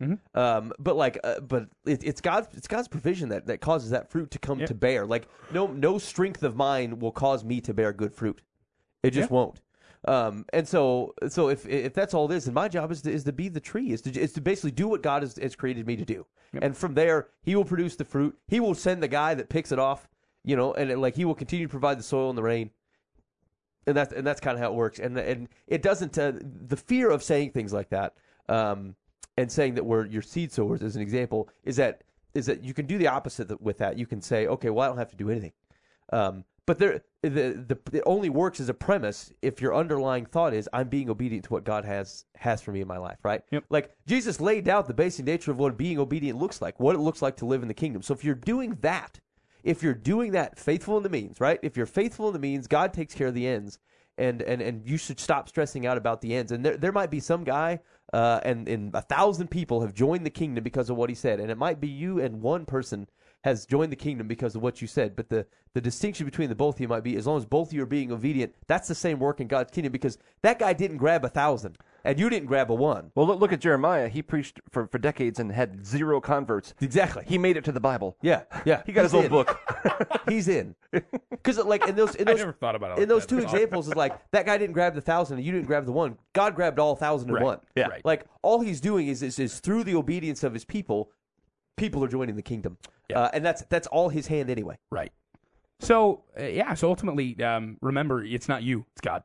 But it's God's provision that causes that fruit to come to bear. Like no strength of mine will cause me to bear good fruit. It just won't. And so if that's all it is, then my job is to be the tree, is to basically do what God has created me to do. Yep. And from there, He will produce the fruit. He will send the guy that picks it off, you know, and like He will continue to provide the soil and the rain. And that's kind of how it works. And it doesn't the fear of saying things like that, and saying that we're your seed sowers as an example is that you can do the opposite with that. You can say, okay, well I don't have to do anything. But it only works as a premise if your underlying thought is I'm being obedient to what God has for me in my life, right? Yep. Like Jesus laid out the basic nature of what being obedient looks like, what it looks like to live in the kingdom. So if you're doing that, faithful in the means, right? If you're faithful in the means, God takes care of the ends, and you should stop stressing out about the ends. And there might be some guy, and 1,000 people have joined the kingdom because of what he said, and it might be you and one person has joined the kingdom because of what you said. But the distinction between the both of you might be, as long as both of you are being obedient, that's the same work in God's kingdom, because that guy didn't grab 1,000 and you didn't grab a 1. Well, look at Jeremiah. He preached for decades and had 0 converts. Exactly. He made it to the Bible. Yeah. He got his own book. He's in. Because like in those I never thought about it like in those that. 2 examples is like that guy didn't grab the 1,000 and you didn't grab the 1. God grabbed all 1,001. Right. Yeah. Right. Like all He's doing is through the obedience of His people are joining the kingdom. Yeah. And that's all His hand anyway. Right. So, so ultimately, remember, it's not you, it's God.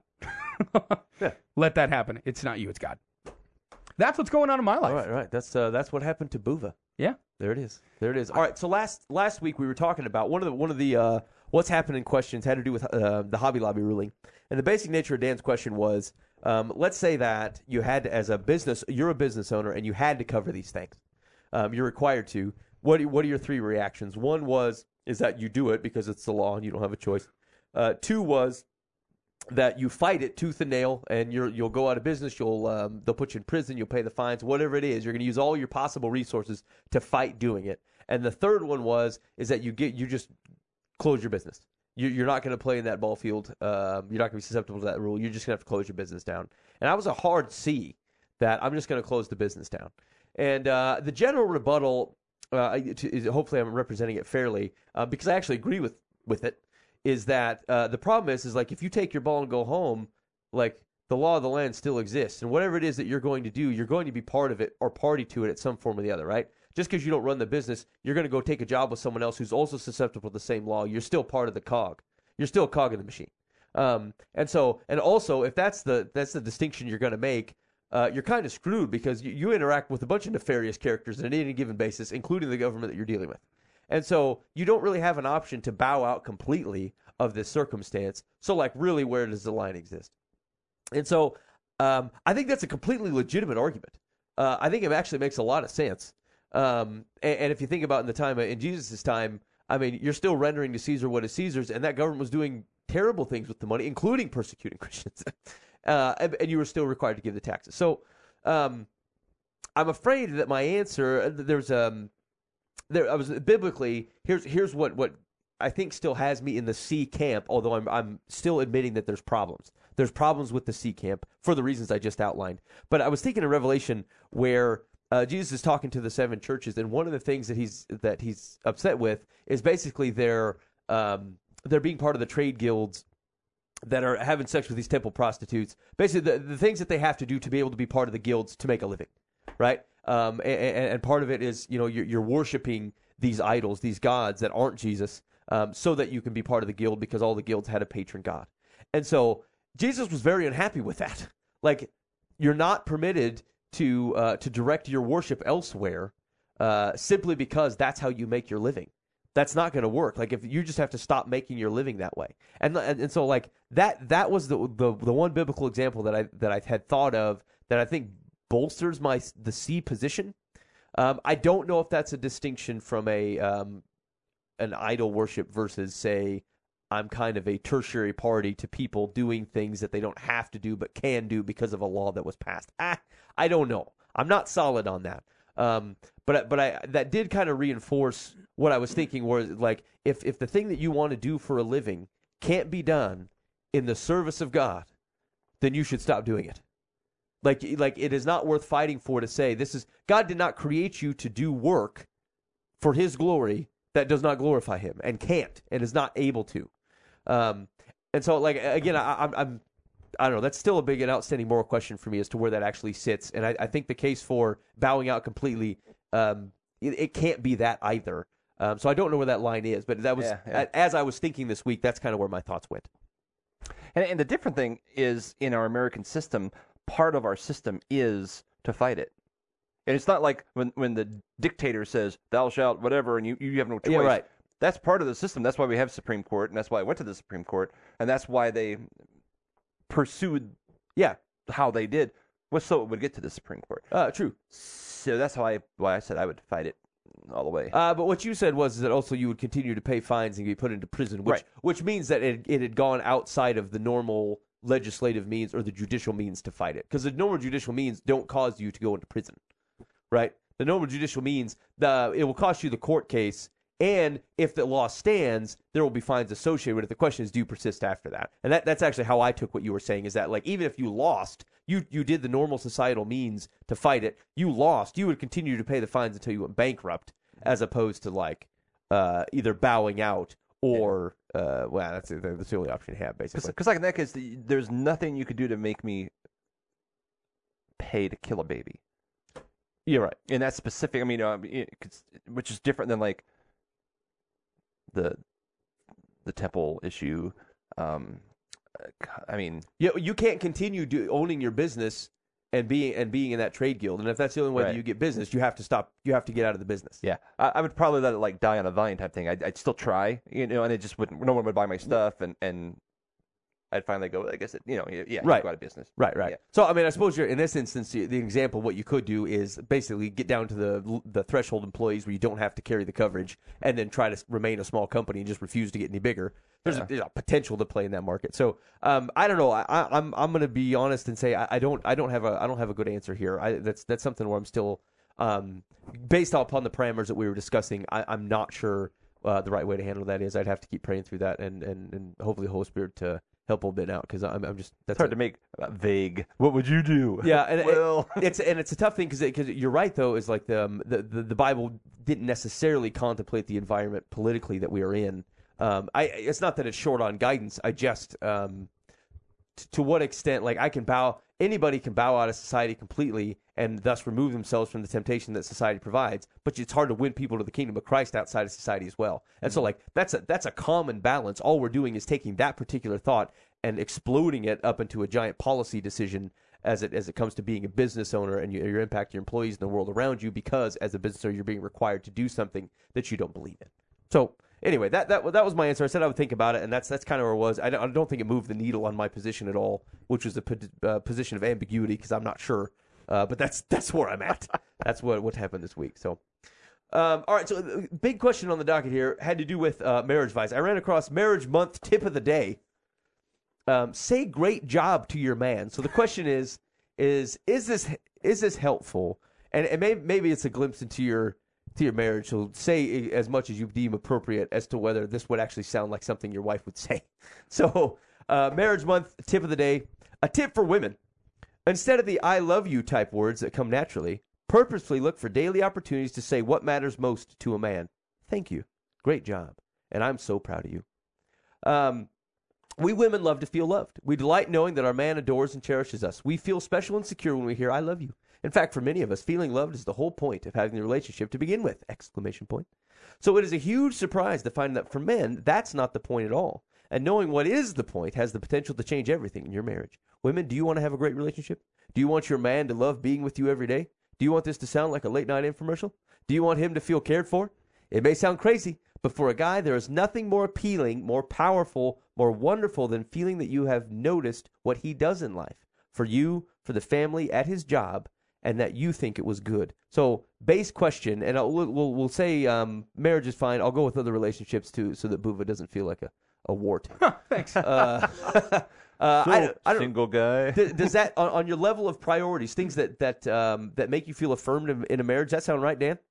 Yeah. Let that happen. It's not you, it's God. That's what's going on in my life. All right. That's what happened to Buva. Yeah. There it is. All right. So last week we were talking about one of the what's happening questions had to do with the Hobby Lobby ruling, and the basic nature of Dan's question was, let's say that you had to, as a business, you're a business owner and you had to cover these things. You're required to. What are your 3 reactions? 1 is that you do it because it's the law and you don't have a choice. 2 was that you fight it tooth and nail, and you'll go out of business. They'll put you in prison. You'll pay the fines, whatever it is. You're going to use all your possible resources to fight doing it. And the third one is that you just close your business. You're not going to play in that ball field. You're not going to be susceptible to that rule. You're just going to have to close your business down. And I was a hard C that I'm just going to close the business down. And the general rebuttal, hopefully I'm representing it fairly, because I actually agree with it, is that the problem is like if you take your ball and go home, like the law of the land still exists. And whatever it is that you're going to do, you're going to be part of it or party to it at some form or the other, right? Just because you don't run the business, you're going to go take a job with someone else who's also susceptible to the same law. You're still part of the cog. You're still a cog in the machine. And also, if that's the distinction you're going to make, you're kind of screwed because you interact with a bunch of nefarious characters on any given basis, including the government that you're dealing with. And so you don't really have an option to bow out completely of this circumstance. So, like, really, where does the line exist? And so I think that's a completely legitimate argument. I think it actually makes a lot of sense. And if you think about in Jesus' time, I mean, you're still rendering to Caesar what is Caesar's, and that government was doing terrible things with the money, including persecuting Christians. And you were still required to give the taxes. So I'm afraid that my answer, biblically, here's what I think still has me in the C camp, although I'm still admitting that there's problems. There's problems with the C camp for the reasons I just outlined. But I was thinking of Revelation where Jesus is talking to the 7 churches, and one of the things that he's upset with is basically they're being part of the trade guilds that are having sex with these temple prostitutes. Basically, the things that they have to do to be able to be part of the guilds to make a living, right? And part of it is, you're worshiping these idols, these gods that aren't Jesus, so that you can be part of the guild because all the guilds had a patron god. And so Jesus was very unhappy with that. Like, you're not permitted to direct your worship elsewhere simply because that's how you make your living. that's not going to work. Like if you just have to stop making your living that way, and so like that was the one biblical example that I had thought of that I think bolsters the C position. I don't know if that's a distinction from an idol worship versus, say, I'm kind of a tertiary party to people doing things that they don't have to do but can do because of a law that was passed. I don't know. I'm not solid on that. But that did kind of reinforce what I was thinking, was like if the thing that you want to do for a living can't be done in the service of God, then you should stop doing it. Like it is not worth fighting for, to say God did not create you to do work for His glory that does not glorify Him and can't and is not able to. And so like again, I don't know. That's still a big and outstanding moral question for me as to where that actually sits. And I think the case for bowing out completely, it can't be that either. So I don't know where that line is. But that was as I was thinking this week, that's kind of where my thoughts went. And the different thing is, in our American system, part of our system is to fight it. And it's not like when the dictator says, thou shalt whatever, and you have no choice. Yeah, right. That's part of the system. That's why we have Supreme Court, and that's why I went to the Supreme Court, and that's why they pursued how they did, was so it would get to the Supreme Court. True. So that's why I said I would fight it all the way. But what you said was that also you would continue to pay fines and be put into prison, which means that it had gone outside of the normal legislative means or the judicial means to fight it. Because the normal judicial means don't cause you to go into prison, right? The normal judicial means it will cost you the court case, and if the law stands, there will be fines associated with it. The question is, do you persist after that? And that's actually how I took what you were saying, is that like even if you lost, you did the normal societal means to fight it, you lost, you would continue to pay the fines until you went bankrupt, as opposed to like either bowing out or that's the only option you have, basically. Because like in that case, there's nothing you could do to make me pay to kill a baby. You're right. And that's specific. I mean, which is different than like the temple issue. I mean, you can't continue owning your business and being in that trade guild. And if that's the only way that you get business, you have to stop. You have to get out of the business. Yeah, I would probably let it like die on a vine type thing. I'd still try, and it just wouldn't. No one would buy my stuff, and I'd finally go. I guess you go out of business. Right. Yeah. So I mean, I suppose in this instance, the example, what you could do is basically get down to the threshold employees where you don't have to carry the coverage, and then try to remain a small company and just refuse to get any bigger. There's a potential to play in that market. So I don't know. I'm going to be honest and say I don't have a good answer here. That's something where I'm still based upon the parameters that we were discussing. I'm not sure the right way to handle that is. I'd have to keep praying through that and hopefully the Holy Spirit to help a bit out, because I'm just it's hard to make vague. What would you do? Yeah, and it's a tough thing because you're right though. Is like the Bible didn't necessarily contemplate the environment politically that we are in. It's not that it's short on guidance. I just to what extent, like anybody can bow out of society completely and thus remove themselves from the temptation that society provides, but it's hard to win people to the kingdom of Christ outside of society as well. And so like that's a common balance. All we're doing is taking that particular thought and exploding it up into a giant policy decision as it comes to being a business owner and your impact your employees in the world around you, because as a business owner you're being required to do something that you don't believe in. So anyway, that was my answer. I said I would think about it, and that's kind of where it was. I don't think it moved the needle on my position at all, which was a position of ambiguity, because I'm not sure. But that's where I'm at. That's what happened this week. So, all right. So, big question on the docket here had to do with marriage advice. I ran across Marriage Month tip of the day. Say great job to your man. So the question is this helpful? And maybe it's a glimpse into your marriage. So say as much as you deem appropriate as to whether this would actually sound like something your wife would say. So, Marriage Month tip of the day. A tip for women. Instead of the I love you type words that come naturally, purposefully look for daily opportunities to say what matters most to a man. Thank you. Great job. And I'm so proud of you. We women love to feel loved. We delight knowing that our man adores and cherishes us. We feel special and secure when we hear I love you. In fact, for many of us, feeling loved is the whole point of having the relationship to begin with! Exclamation point. So it is a huge surprise to find that for men, that's not the point at all. And knowing what is the point has the potential to change everything in your marriage. Women, do you want to have a great relationship? Do you want your man to love being with you every day? Do you want this to sound like a late night infomercial? Do you want him to feel cared for? It may sound crazy, But for a guy, there is nothing more appealing, more powerful, more wonderful than feeling that you have noticed what he does in life. For you, for the family, at his job, and that you think it was good. So, base question, and we'll say marriage is fine. I'll go with other relationships too, so that Buva doesn't feel like a wart. Thanks. Single guy. Does that on your level of priorities, things that make you feel affirmed in a marriage? That sound right, Dan?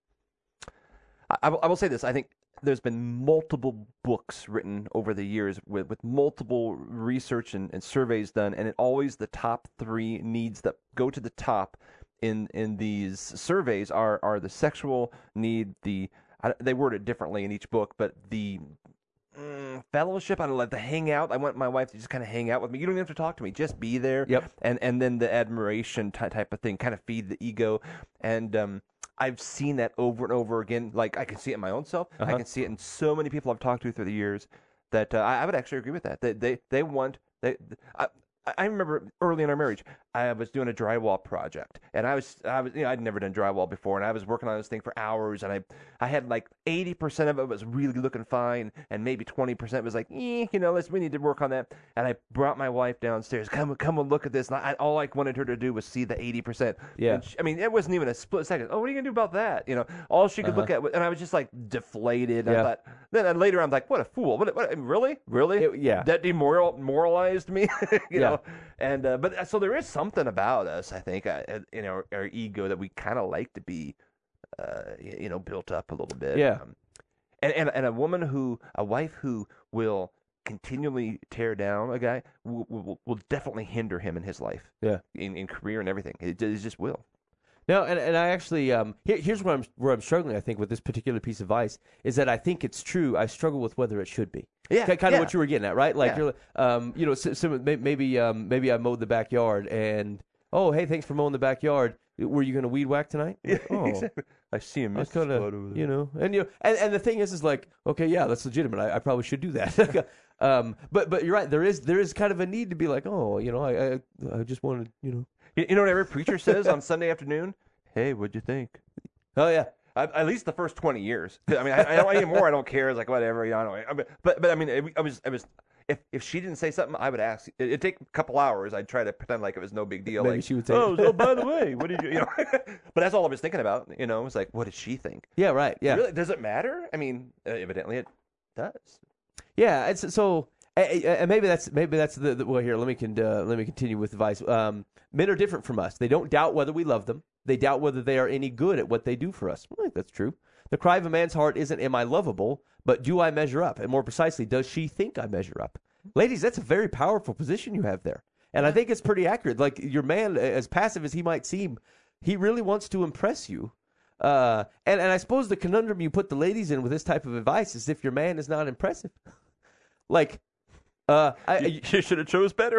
I will say this. I think there's been multiple books written over the years with multiple research and surveys done, and always the top 3 needs that go to the top in these surveys are the sexual need, they word it differently in each book, but the fellowship, I don't like the hangout. I want my wife to just kind of hang out with me. You don't even have to talk to me, just be there. Yep. And then the admiration type of thing, kind of feed the ego. And I've seen that over and over again. Like, I can see it in my own self. I can see it in so many people I've talked to through the years that I would actually agree with that. They want. I remember early in our marriage, I was doing a drywall project, and I was I'd never done drywall before, and I was working on this thing for hours, and I had like 80% of it was really looking fine, and maybe 20% was like, we need to work on that. And I brought my wife downstairs, come and look at this, and all I wanted her to do was see the 80%. Yeah. And it wasn't even a split second. Oh, what are you gonna do about that? All she could look at, and I was just like deflated. Yeah. I thought, then later I'm like, what a fool! What really? Yeah. That demoralized me. Yeah. And but so there is something about us, I think, in our ego that we kind of like to be, built up a little bit. Yeah. And a wife who will continually tear down a guy will definitely hinder him in his life. Yeah. In career and everything, it just will. No, and I actually here's where I'm struggling. I think with this particular piece of advice is that I think it's true. I struggle with whether it should be. Yeah, kind of what you were getting at, right? Like Yeah. maybe I mowed the backyard and hey, thanks for mowing the backyard. Were you going to weed whack tonight? Yeah, Oh, exactly. I see him. I kind of, and the thing is like, okay, yeah, that's legitimate. I probably should do that. But you're right. There is kind of a need to be like, I just wanted, You know what every preacher says on Sunday afternoon? Hey, what'd you think? Oh yeah. At least the first 20 years. I mean, I don't anymore. I don't care. It's like whatever. But I mean, I was. If she didn't say something, I would ask. It'd take a couple hours. I'd try to pretend like it was no big deal. Maybe like she would say, "Oh, by the way, what did you?" But that's all I was thinking about. It's like, what does she think? Yeah, right. Yeah. Really, does it matter? I mean, evidently it does. Yeah, it's so. And maybe that's the well. Here, let me continue with advice. Men are different from us. They don't doubt whether we love them. They doubt whether they are any good at what they do for us. Well, that's true. The cry of a man's heart isn't "Am I lovable?" but "Do I measure up?" And more precisely, does she think I measure up? Ladies, that's a very powerful position you have there, and I think it's pretty accurate. Like your man, as passive as he might seem, he really wants to impress you. And I suppose the conundrum you put the ladies in with this type of advice is if your man is not impressive, like. You should have chose better.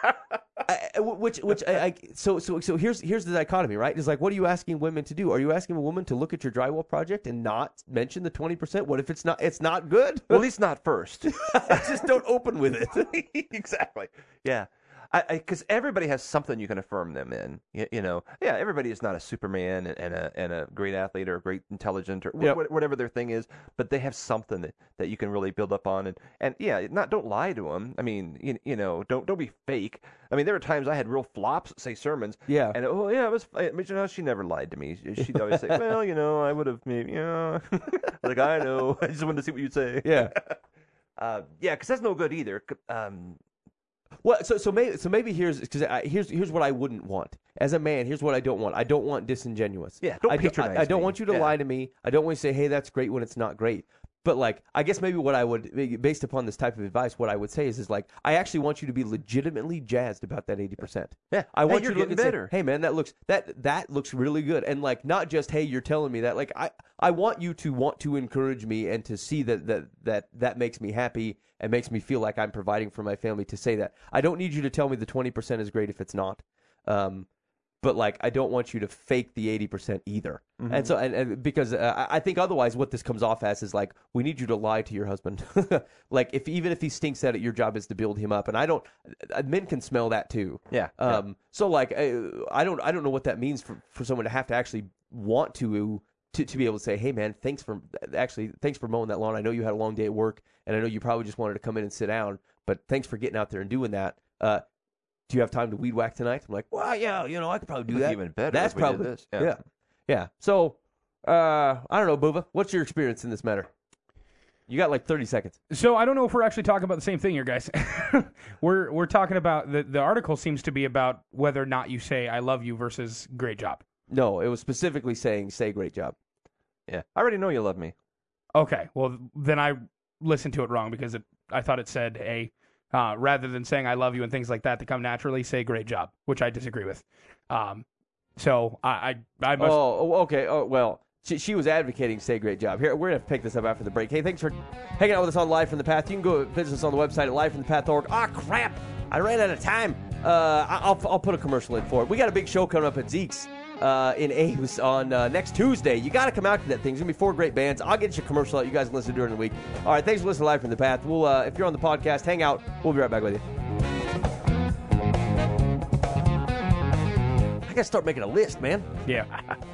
So here's the dichotomy, right? It's like, what are you asking women to do? Are you asking a woman to look at your drywall project and not mention the 20%? What if it's not good? Well, at least not first. Just don't open with it. Exactly. Yeah. Because everybody has something you can affirm them in. Yeah, everybody is not a Superman and a great athlete or a great intelligent or whatever their thing is, but they have something that you can really build up on. And don't lie to them. I mean, don't be fake. I mean, there were times I had real flops, say sermons. Yeah. And it was. She never lied to me. She'd always say, well, I would have maybe. Like I know. I just wanted to see what you'd say. Yeah. Because that's no good either. Well, so maybe here's what I wouldn't want as a man. Here's what I don't want. I don't want disingenuous. Yeah, don't patronize I don't me. want you to lie to me. I don't want you to say, "Hey, that's great," when it's not great. But like, I guess maybe what I would, based upon this type of advice, what I would say is like, I actually want you to be legitimately jazzed about that 80%. Yeah, I want you to look and better. say, "Hey, man, that looks really good," and like, not just, "Hey, you're telling me that." Like, I want you to want to encourage me and to see that makes me happy and makes me feel like I'm providing for my family. To say that, I don't need you to tell me the 20% is great if it's not. But like, I don't want you to fake the 80% either. Mm-hmm. And so, and because I think otherwise, what this comes off as is like, we need you to lie to your husband. Like, even if he stinks at it, your job is to build him up. And men can smell that too. Yeah. So like, I don't know what that means for someone to have to actually want to to be able to say, hey man, thanks for mowing that lawn. I know you had a long day at work, and I know you probably just wanted to come in and sit down, but thanks for getting out there and doing that. Do you have time to weed whack tonight? I'm like, well, yeah, I could probably do that. Even better. That's if we did probably this. yeah. So I don't know, Booba. What's your experience in this matter? You got like 30 seconds. So I don't know if we're actually talking about the same thing here, guys. we're talking about the article seems to be about whether or not you say I love you versus great job. No, it was specifically saying say great job. Yeah. I already know you love me. Okay, well then I listened to it wrong because I thought it said rather than saying I love you and things like that to come naturally, say great job, which I disagree with. So I must. Oh, okay. Oh, well. She was advocating say great job. Here, we're going to pick this up after the break. Hey, thanks for hanging out with us on Live from the Path. You can go visit us on the website at livefromthepath.org. Ah, crap. I ran out of time. I'll put a commercial in for it. We got a big show coming up at Zeke's in Ames on next Tuesday. You got to come out to that thing. There's going to be 4 great bands. I'll get you a commercial out. You guys can listen during the week. All right, thanks for listening to Live from the Path. We'll, if you're on the podcast, hang out. We'll be right back with you. I got to start making a list, man. Yeah.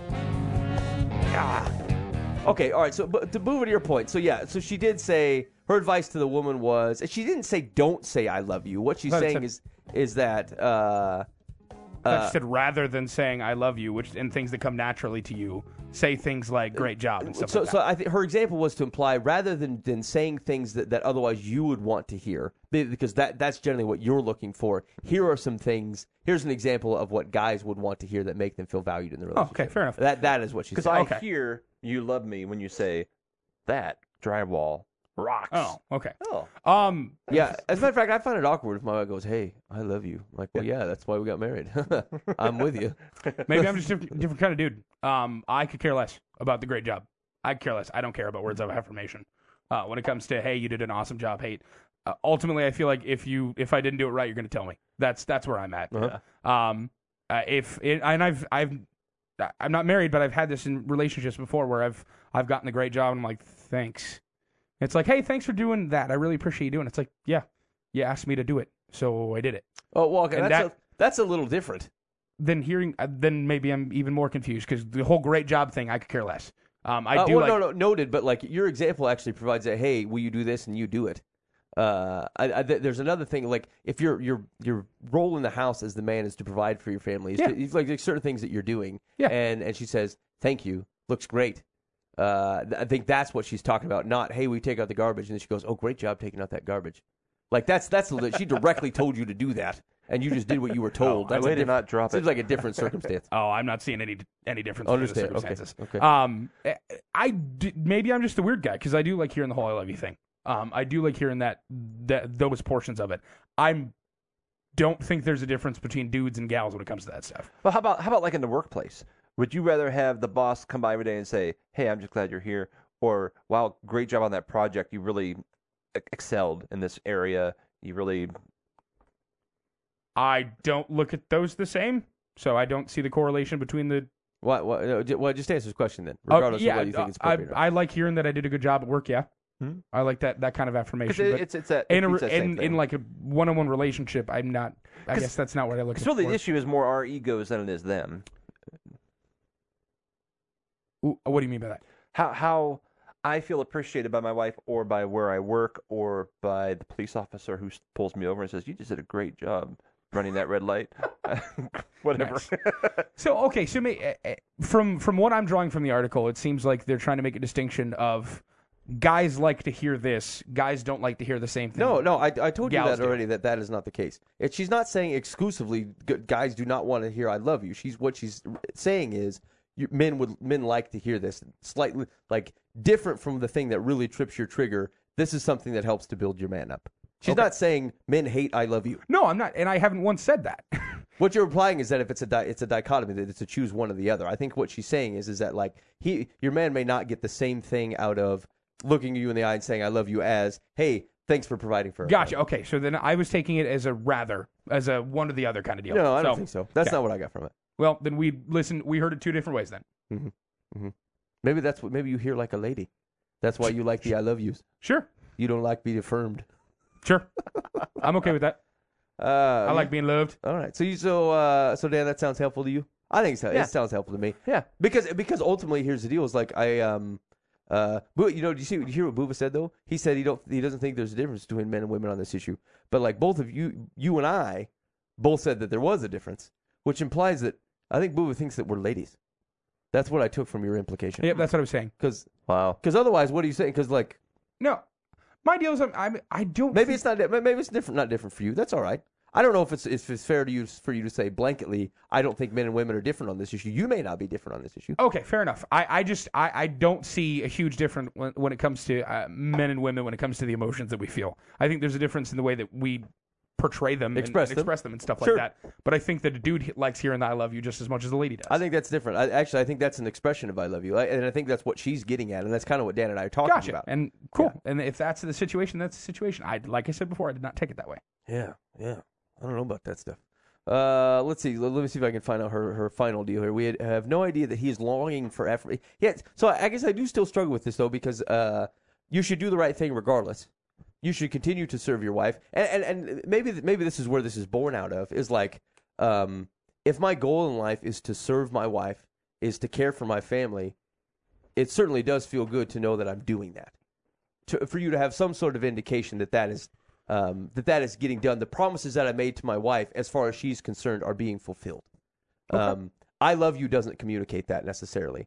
Okay, all right, so but to move to your point, so she did say her advice to the woman was, and she didn't say don't say I love you. What she's saying is that she said rather than saying I love you, and things that come naturally to you, say things like great job and stuff like that. So I think her example was to imply rather than saying things that otherwise you would want to hear, because that's generally what you're looking for. Here are some things. Here's an example of what guys would want to hear that make them feel valued in the relationship. Oh, okay, fair enough. That is what she said. Because I hear you love me when you say that drywall rocks. Oh, okay. Oh. Yeah, as a matter of fact, I find it awkward if my wife goes, hey, I love you. I'm like, well, yeah, that's why we got married. I'm with you. Maybe I'm just a different kind of dude. I could care less about the great job. I could care less. I don't care about words of affirmation. When it comes to, hey, you did an awesome job, ultimately, I feel like if I didn't do it right, you're going to tell me. That's where I'm at. Uh-huh. I'm not married, but I've had this in relationships before where I've gotten the great job and I'm like, thanks. It's like, hey, thanks for doing that. I really appreciate you doing it. It's like, yeah, you asked me to do it, so I did it. Oh, well, okay, that's a little different. Then maybe I'm even more confused because the whole great job thing, I could care less. Noted, but like your example actually provides that, hey, will you do this, and you do it. There's another thing, like if your role in the house as the man is to provide for your family, like there's certain things that you're doing, and she says thank you, looks great. I think that's what she's talking about, not hey, we take out the garbage, and then she goes, oh, great job taking out that garbage. Like that's she directly told you to do that, and you just did what you were told. That's way to not drop it. Seems like a different circumstance. Oh, I'm not seeing any difference in the circumstances. Okay. Maybe I'm just a weird guy because I do like hearing the whole I love you thing. I do like hearing that those portions of it. Don't think there's a difference between dudes and gals when it comes to that stuff. Well, how about like in the workplace? Would you rather have the boss come by every day and say, "Hey, I'm just glad you're here," or "Wow, great job on that project. You really excelled in this area. You really." I don't look at those the same, so I don't see the correlation between the. What? Well, just answer this question then, regardless of what you think is appropriate. I like hearing that I did a good job at work. Yeah. Hmm? I like that kind of affirmation. It's in like a one-on-one relationship, I'm not. I guess that's not what I look for. So the issue is more our egos than it is them. What do you mean by that? How I feel appreciated by my wife, or by where I work, or by the police officer who pulls me over and says, "You just did a great job running that red light." Whatever. So from what I'm drawing from the article, it seems like they're trying to make a distinction of. Guys like to hear this. Guys don't like to hear the same thing. No, I told you that already. That is not the case. She's not saying exclusively guys do not want to hear "I love you." What she's saying is men like to hear this slightly like different from the thing that really trips your trigger. This is something that helps to build your man up. She's not saying men hate "I love you." No, I'm not, and I haven't once said that. What you're implying is that if it's a dichotomy, that it's to choose one or the other. I think what she's saying is that like your man may not get the same thing out of looking you in the eye and saying "I love you" as, hey, thanks for providing for us. Gotcha. Okay, so then I was taking it as a one or the other kind of deal. No, I don't think so. That's not what I got from it. Well, then we heard it 2 different ways then. Mm-hmm. Mm-hmm. Maybe you hear like a lady. That's why you like the "I love yous." Sure. You don't like being affirmed. Sure. I'm okay with that. I like being loved. All right. So Dan, that sounds helpful to you? I think so. Yeah. It sounds helpful to me. Yeah. Because ultimately, here's the deal: is like but you know, do you hear what Bubba said though? He said he doesn't think there's a difference between men and women on this issue. But like both of you and I, both said that there was a difference, which implies that I think Bubba thinks that we're ladies. That's what I took from your implication. Yep, that's what I was saying. Because Wow. otherwise, what are you saying? Because like No, my deal is I don't. maybe it's not maybe it's different, not different for you. That's all right. I don't know if it's fair to you for you to say blanketly. I don't think men and women are different on this issue. You may not be different on this issue. Okay, fair enough. I don't see a huge difference when it comes to men and women when it comes to the emotions that we feel. I think there's a difference in the way that we portray them, Express and them. express them and stuff Sure. like that. But I think that a dude likes hearing the "I love you" just as much as a lady does. I think that's different. I think that's an expression of "I love you," and I think that's what she's getting at, and that's kind of what Dan and I are talking Gotcha. about. And cool. And if that's the situation, that's the situation. Like I said before, I did not take it that way. Yeah. I don't know about that stuff. Let's see. Let me see if I can find out her final deal here. We have no idea that he is longing for effort. Yeah. So I guess I do still struggle with this though, because you should do the right thing regardless. You should continue to serve your wife, and maybe this is where this is born out of, is like, if my goal in life is to serve my wife, is to care for my family, it certainly does feel good to know that I'm doing that. For you to have some sort of indication that is getting done. The promises that I made to my wife, as far as she's concerned, are being fulfilled. Okay. I love you doesn't communicate that necessarily.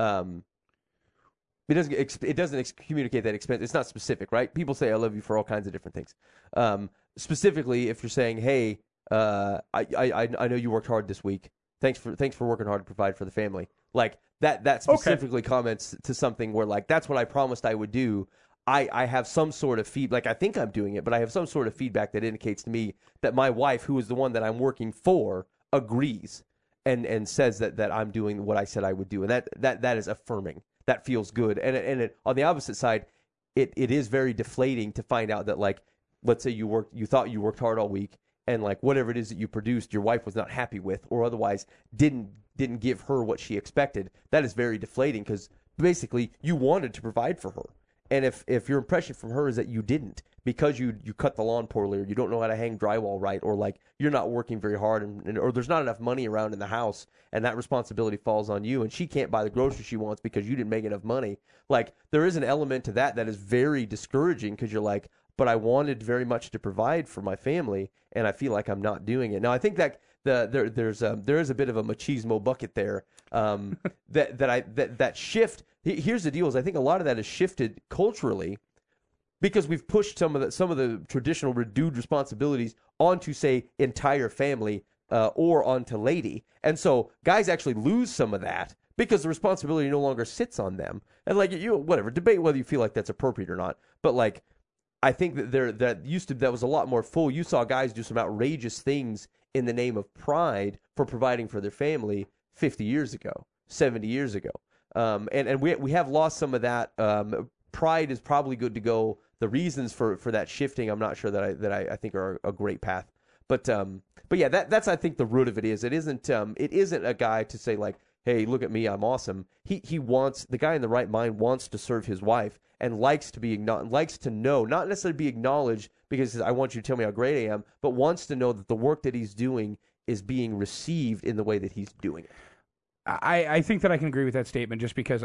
It doesn't communicate that expense. It's not specific, right? People say I love you for all kinds of different things. Specifically, if you're saying, hey, I know you worked hard this week. Thanks for working hard to provide for the family. Like that specifically comments to something where like that's what I promised I would do. I have some sort of feedback. Like I think I'm doing it, but I have some sort of feedback that indicates to me that my wife, who is the one that I'm working for, agrees and says that I'm doing what I said I would do, and that is affirming. That feels good. And on the opposite side, it is very deflating to find out that, like, let's say you thought you worked hard all week, and like whatever it is that you produced, your wife was not happy with, or otherwise didn't give her what she expected. That is very deflating, because basically you wanted to provide for her. And if your impression from her is that you didn't, because you cut the lawn poorly, or you don't know how to hang drywall right, or like you're not working very hard, or there's not enough money around in the house, and that responsibility falls on you, and she can't buy the groceries she wants because you didn't make enough money, like there is an element to that is very discouraging, because you're like, but I wanted very much to provide for my family, and I feel like I'm not doing it. Now I think that there is a bit of a machismo bucket there, that shift. Here's the deal: is I think a lot of that has shifted culturally, because we've pushed some of the traditional dude responsibilities onto, say, entire family, or onto lady, and so guys actually lose some of that because the responsibility no longer sits on them. And like whatever, debate whether you feel like that's appropriate or not, but like I think that that was a lot more full. You saw guys do some outrageous things in the name of pride for providing for their family 50 years ago, 70 years ago. And we have lost some of that. Pride is probably good to go. The reasons for that shifting, I'm not sure that I think are a great path. But yeah, that's I think the root of it is. It isn't a guy to say like, hey, look at me, I'm awesome. He wants, the guy in the right mind wants to serve his wife and likes to know, not necessarily be acknowledged because he says, I want you to tell me how great I am, but wants to know that the work that he's doing is being received in the way that he's doing it. I think that I can agree with that statement, just because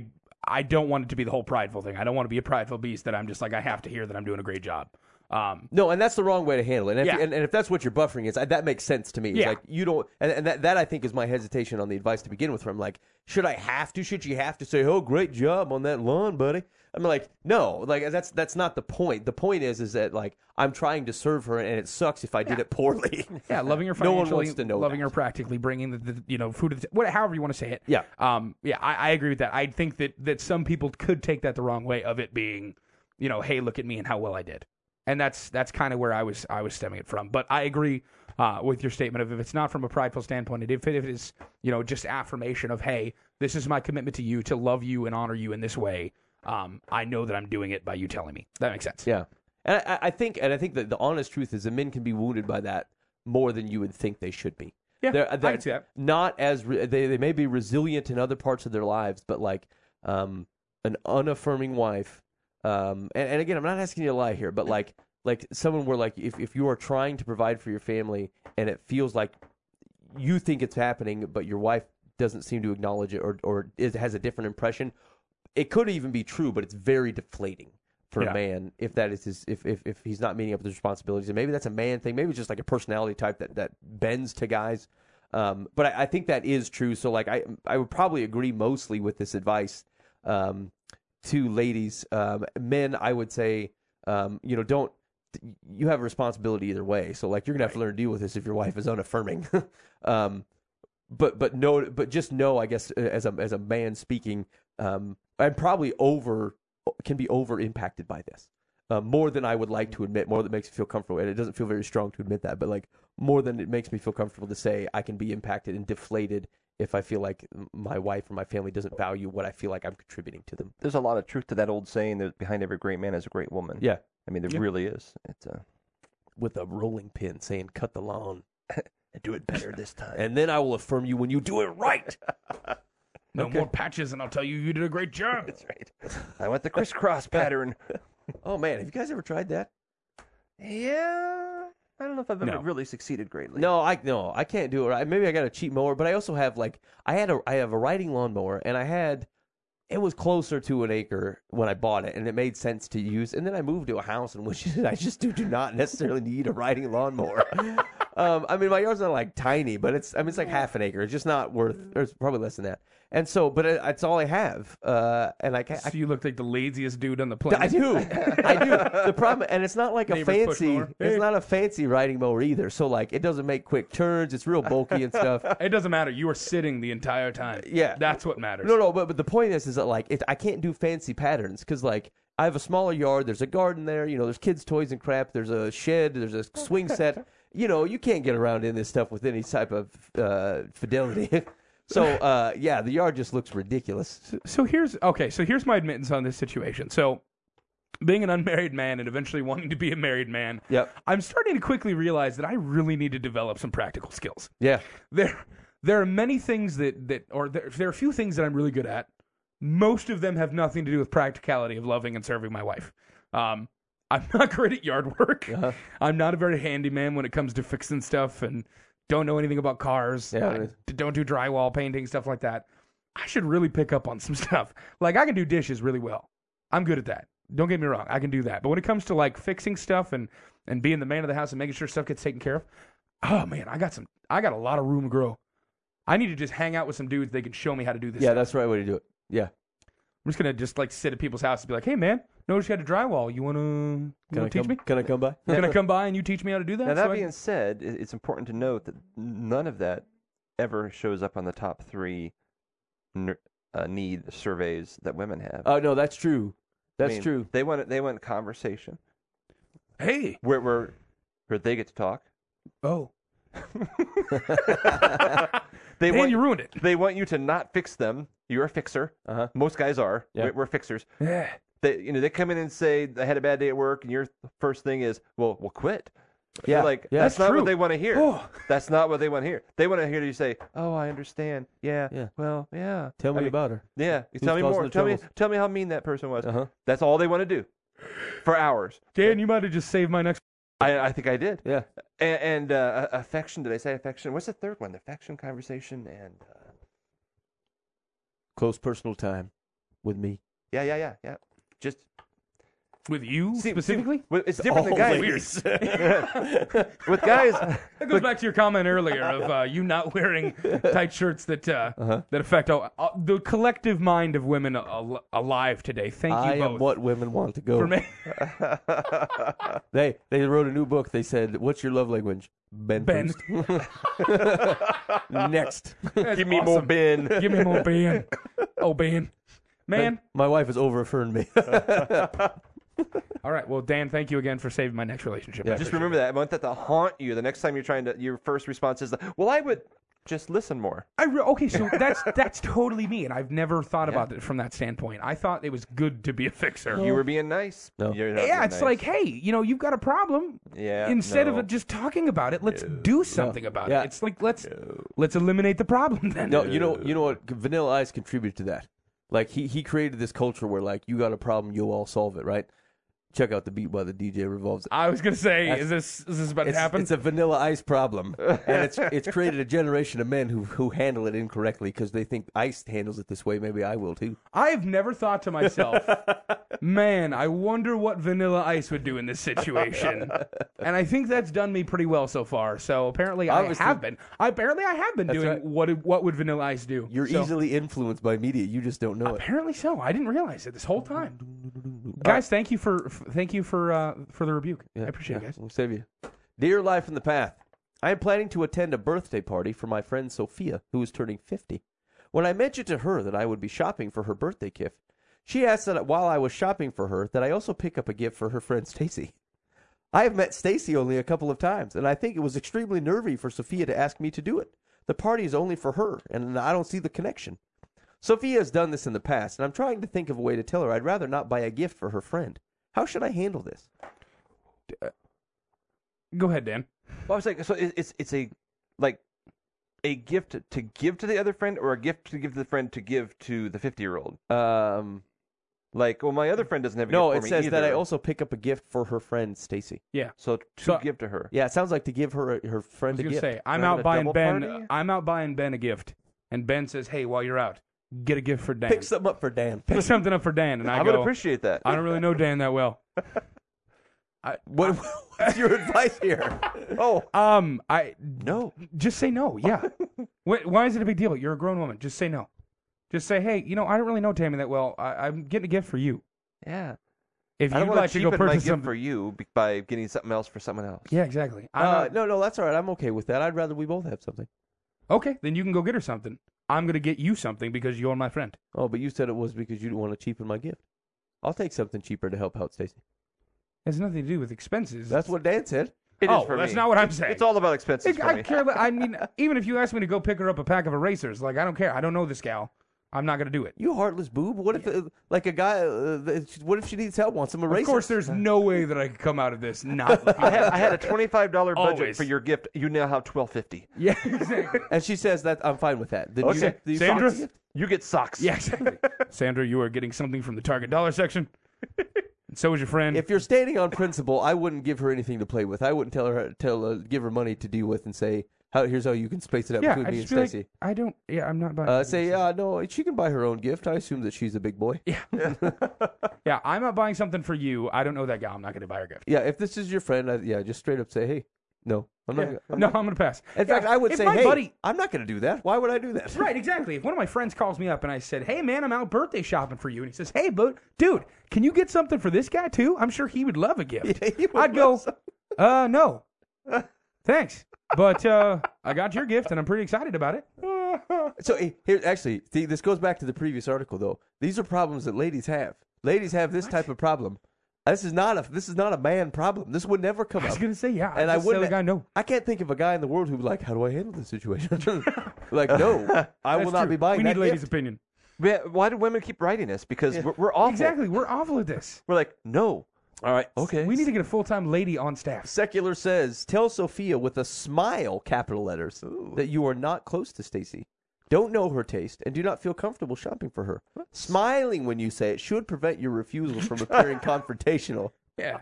I don't want it to be the whole prideful thing. I don't want to be a prideful beast that I'm just like, I have to hear that I'm doing a great job. No, and that's the wrong way to handle it. And if, Yeah. and if that's what your buffering is, that makes sense to me. It's Yeah. like you don't, and that I think is my hesitation on the advice to begin with. From like, should you have to say, oh, great job on that lawn, buddy? I'm like, no, like that's not the point. The point is that like I'm trying to serve her, and it sucks if I did it poorly. Yeah, loving her No one financially, wants to know loving that. her practically, bringing the food to the however you want to say it. Yeah. I agree with that. I think that some people could take that the wrong way of it being, hey, look at me and how well I did. And that's kind of where I was stemming it from. But I agree with your statement of, if it's not from a prideful standpoint, if it is, just affirmation of, hey, this is my commitment to you, to love you and honor you in this way. I know that I'm doing it by you telling me. That makes sense. Yeah, and I think that the honest truth is that men can be wounded by that more than you would think they should be. Yeah, I can see that. Not as they may be resilient in other parts of their lives, but like an unaffirming wife. And again, I'm not asking you to lie here, but like someone where like if you are trying to provide for your family and it feels like you think it's happening, but your wife doesn't seem to acknowledge it or has a different impression. It could even be true, but it's very deflating for a man if that is if he's not meeting up with his responsibilities. And maybe that's a man thing. Maybe it's just like a personality type that bends to guys. But I think that is true. So like I would probably agree mostly with this advice to ladies. Men, I would say, don't. You have a responsibility either way. So like you're gonna have to learn to deal with this if your wife is unaffirming. But just know, I guess, as a man speaking, I'm probably can be over impacted by this. More than I would like to admit, more than makes me feel comfortable. And it doesn't feel very strong to admit that, but like more than it makes me feel comfortable to say I can be impacted and deflated if I feel like my wife or my family doesn't value what I feel like I'm contributing to them. There's a lot of truth to that old saying that behind every great man is a great woman. Yeah. I mean, there really is. It's with a rolling pin saying, cut the lawn. and do it better this time. And then I will affirm you when you do it right. No more patches, and I'll tell you did a great job. That's right. I want the crisscross pattern. Oh, man. Have you guys ever tried that? Yeah. I don't know if I've ever really succeeded greatly. No, I can't do it. Maybe I got a cheap mower, but I also have I have a riding lawnmower, and it was closer to an acre when I bought it, and it made sense to use. And then I moved to a house in which I just do not necessarily need a riding lawnmower. I mean, my yard's not like tiny, but it's like half an acre. It's just not worth. Or it's probably less than that. And so, but it's all I have. And I can't. So you look like the laziest dude on the planet. I do. The problem, and it's not like Neighbors push mower. It's not a fancy riding mower either. So like, it doesn't make quick turns. It's real bulky and stuff. It doesn't matter. You are sitting the entire time. Yeah, that's what matters. No. But the point is that like, I can't do fancy patterns because like I have a smaller yard. There's a garden there. There's kids' toys and crap. There's a shed. There's a swing set. You can't get around in this stuff with any type of fidelity. So, the yard just looks ridiculous. So here's my admittance on this situation. So, being an unmarried man and eventually wanting to be a married man, I'm starting to quickly realize that I really need to develop some practical skills. Yeah. There are many things there are a few things that I'm really good at. Most of them have nothing to do with practicality of loving and serving my wife. I'm not great at yard work. Uh-huh. I'm not a very handy man when it comes to fixing stuff and don't know anything about cars. Yeah, don't do drywall, painting, stuff like that. I should really pick up on some stuff. Like, I can do dishes really well. I'm good at that. Don't get me wrong. I can do that. But when it comes to, like, fixing stuff and being the man of the house and making sure stuff gets taken care of, oh, man, I got a lot of room to grow. I need to just hang out with some dudes. They can show me how to do this. Yeah, stuff. That's the right way to do it. Yeah. I'm just going to, sit at people's houses and be like, hey, man, notice you had a drywall. You want to teach me? Can I come by? Can I come by and you teach me how to do that? Now, that being said, it's important to note that none of that ever shows up on the top 3 need surveys that women have. Oh, no, that's true. That's true. They want conversation. Hey. Where they get to talk. Oh. You ruined it. They want you to not fix them. You're a fixer. Uh-huh. Most guys are. Yeah. We're fixers. Yeah. They come in and say, I had a bad day at work, and your first thing is, well, quit. Yeah. That's not true. what they want to hear. Oh. That's not what they want to hear. They want to hear you say, oh, I understand. Yeah. Well, yeah. Tell me about her. Yeah. Tell me more. Tell me how mean that person was. Uh-huh. That's all they want to do for hours. Dan, you might have just saved my next. I think I did. Yeah. And affection. Did I say affection? What's the third one? Affection, conversation, and close personal time with me. Yeah. Just with you specifically. It's different than guys. With guys, that goes back to your comment earlier of you not wearing tight shirts that affect the collective mind of women alive today. Thank you both. I am what women want to go. For me. They wrote a new book. They said, "What's your love language?" Ben. Next. Give me more Ben. Give me more Ben. Oh, Ben. Man. My wife has over-affirmed me. All right. Well, Dan, thank you again for saving my next relationship. Yeah. Just remember that. I want that to haunt you. The next time you're trying to, your first response is, well, I would just listen more. Okay, so that's totally me, and I've never thought about it from that standpoint. I thought it was good to be a fixer. You were being nice. No. It's like, hey, you've got a problem. Yeah. Instead of just talking about it, let's do something about it. It's like let's eliminate the problem then. No, you know what? Vanilla Ice contributed to that. Like he created this culture where like you got a problem, you'll all solve it, right? Check out the beat while the DJ revolves. I was gonna say, That's- is this about to happen? It's a Vanilla Ice problem, and it's created a generation of men who handle it incorrectly because they think Ice handles it this way. Maybe I will too. I have never thought to myself, man, I wonder what Vanilla Ice would do in this situation. And I think that's done me pretty well so far. So apparently Obviously- I have been. Apparently I have been doing right. what would Vanilla Ice do. You're So, easily influenced by media. You just don't know it. apparently so. I didn't realize it this whole time. Guys, thank you for the rebuke. I appreciate it, guys. We'll save you. Dear Life in the Path, I am planning to attend a birthday party for my friend Sophia, who is turning 50. When I mentioned to her that I would be shopping for her birthday gift, she asked that while I was shopping for her, that I also pick up a gift for her friend Stacy. I have met Stacy only a couple of times, and I think it was extremely nervy for Sophia to ask me to do it. The party is only for her, and I don't see the connection. Sophia has done this in the past, and I'm trying to think of a way to tell her I'd rather not buy a gift for her friend. How should I handle this? Go ahead, Dan. Well, I was like, so it's a gift to give to the other friend, or a gift to give to the friend to give to the 50-year-old. Like, well, my other friend doesn't have a No, gift it for me says either. that I also pick up a gift for her friend Stacy. Yeah. So give to her. Yeah, it sounds like to give her her I friend was a gonna gift. say I'm Having out a buying double Ben. party? I'm out buying Ben a gift, and Ben says, "Hey, while you're out, get a gift for Dan. Pick something up for Dan. Pick something up for Dan." And I I would go, appreciate that. "I don't really know Dan that well." What's your advice here? I No. just say no. Yeah. Why is it a big deal? You're a grown woman. Just say no. Just say, hey, I don't really know Tammy that well. I'm getting a gift for you. Yeah. If I you'd don't want like to to go cheapen my purchase gift something for you by getting something else for someone else. yeah, exactly. No, that's all right. I'm okay with that. I'd rather we both have something. Okay, then you can go get her something. I'm gonna get you something because you're my friend. Oh, but you said it was because you didn't want to cheapen my gift. I'll take something cheaper to help out Stacy. It has nothing to do with expenses. That's what Dan said. It Oh, is for that's me. not what I'm saying. It's all about expenses for I me. care. I mean, even if you ask me to go pick her up a pack of erasers, like I don't care. I don't know this gal. I'm not gonna do it. You heartless boob. What if, like a guy? What if she needs help? Wants some erasers? Of course, there's no way that I could come out of this not. I had a $25 budget Always. for your gift. You now have $12.50. Yeah, exactly. And she says that I'm fine with that. Then Okay. you Sandra? socks gift? You get socks. Yeah, exactly. Sandra, you are getting something from the Target dollar section. And so is your friend. If you're standing on principle, I wouldn't give her anything to play with. I wouldn't give her money to deal with and say, here's how you can space it out yeah, between I me and just be like, Stacy. I don't. Yeah, I'm not buying. Say, no, she can buy her own gift. I assume that she's a big boy. Yeah, I'm not buying something for you. I don't know that gal. I'm not going to buy her gift. Yeah, if this is your friend, just straight up say, hey, no, I'm not. No, I'm going to pass. In fact, I would if say, my hey, buddy, I'm not going to do that. Why would I do that? right, exactly. If one of my friends calls me up and I said, "Hey, man, I'm out birthday shopping for you," and he says, "Hey, dude, can you get something for this guy too? I'm sure he would love a gift." Yeah, he would I'd go, love no, thanks, but I got your gift and I'm pretty excited about it. So here, actually, see, this goes back to the previous article, though. These are problems that ladies have. Ladies have this type of problem. This is not a man problem. This would never come I was up. going to say, yeah, And I just tell wouldn't. the guy no. I can't think of a guy in the world who'd be like, "How do I handle this situation?" Like, no, I will That's not true. be buying We that need ladies' gift. opinion. Why do women keep writing us? Because we're awful. Exactly, we're awful at this. We're like, no. All right, Okay. We need to get a full-time lady on staff. Secular says, tell Sophia with a smile, capital letters, that you are not close to Stacy. Don't know her taste and do not feel comfortable shopping for her. Smiling when you say it should prevent your refusal from appearing confrontational. Yeah,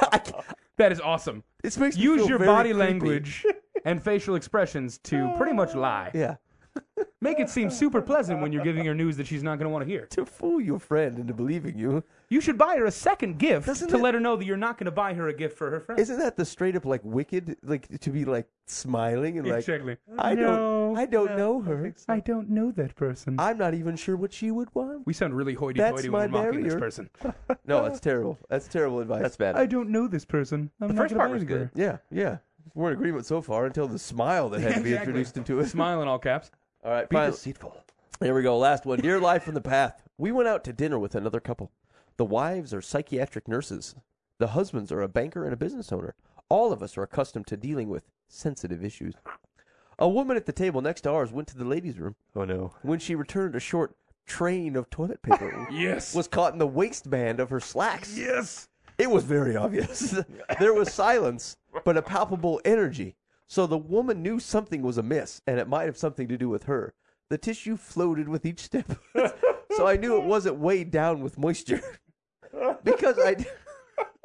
that is awesome. This makes me Use feel your very body creepy. language and facial expressions to pretty much lie. Yeah. Make it seem super pleasant when you're giving her news that she's not going to want to hear. To fool your friend into believing you. You should buy her a second gift Doesn't to it- let her know that you're not going to buy her a gift for her friend. Isn't that the straight up like wicked, like to be like smiling and like, Exactly. I don't know her. I don't know that person. I'm not even sure what she would want. We sound really That's hoity-toity when my we're mocking this barrier. person. No, that's terrible. That's terrible advice. That's bad. I don't know this person. I'm The not first gonna part buy was it for her. good. Yeah. We're in agreement so far until the smile that had to be Exactly. introduced into it. Smile in all caps. All right, Be finally, deceitful. here we go. Last one. Dear Life from the Path. We went out to dinner with another couple. The wives are psychiatric nurses. The husbands are a banker and a business owner. All of us are accustomed to dealing with sensitive issues. A woman at the table next to ours went to the ladies' room. Oh, no. When she returned, a short train of toilet paper Yes. was caught in the waistband of her slacks. Yes. It was very obvious. There was silence, but a palpable energy. So the woman knew something was amiss, and it might have something to do with her. The tissue floated with each step. So I knew it wasn't weighed down with moisture. Because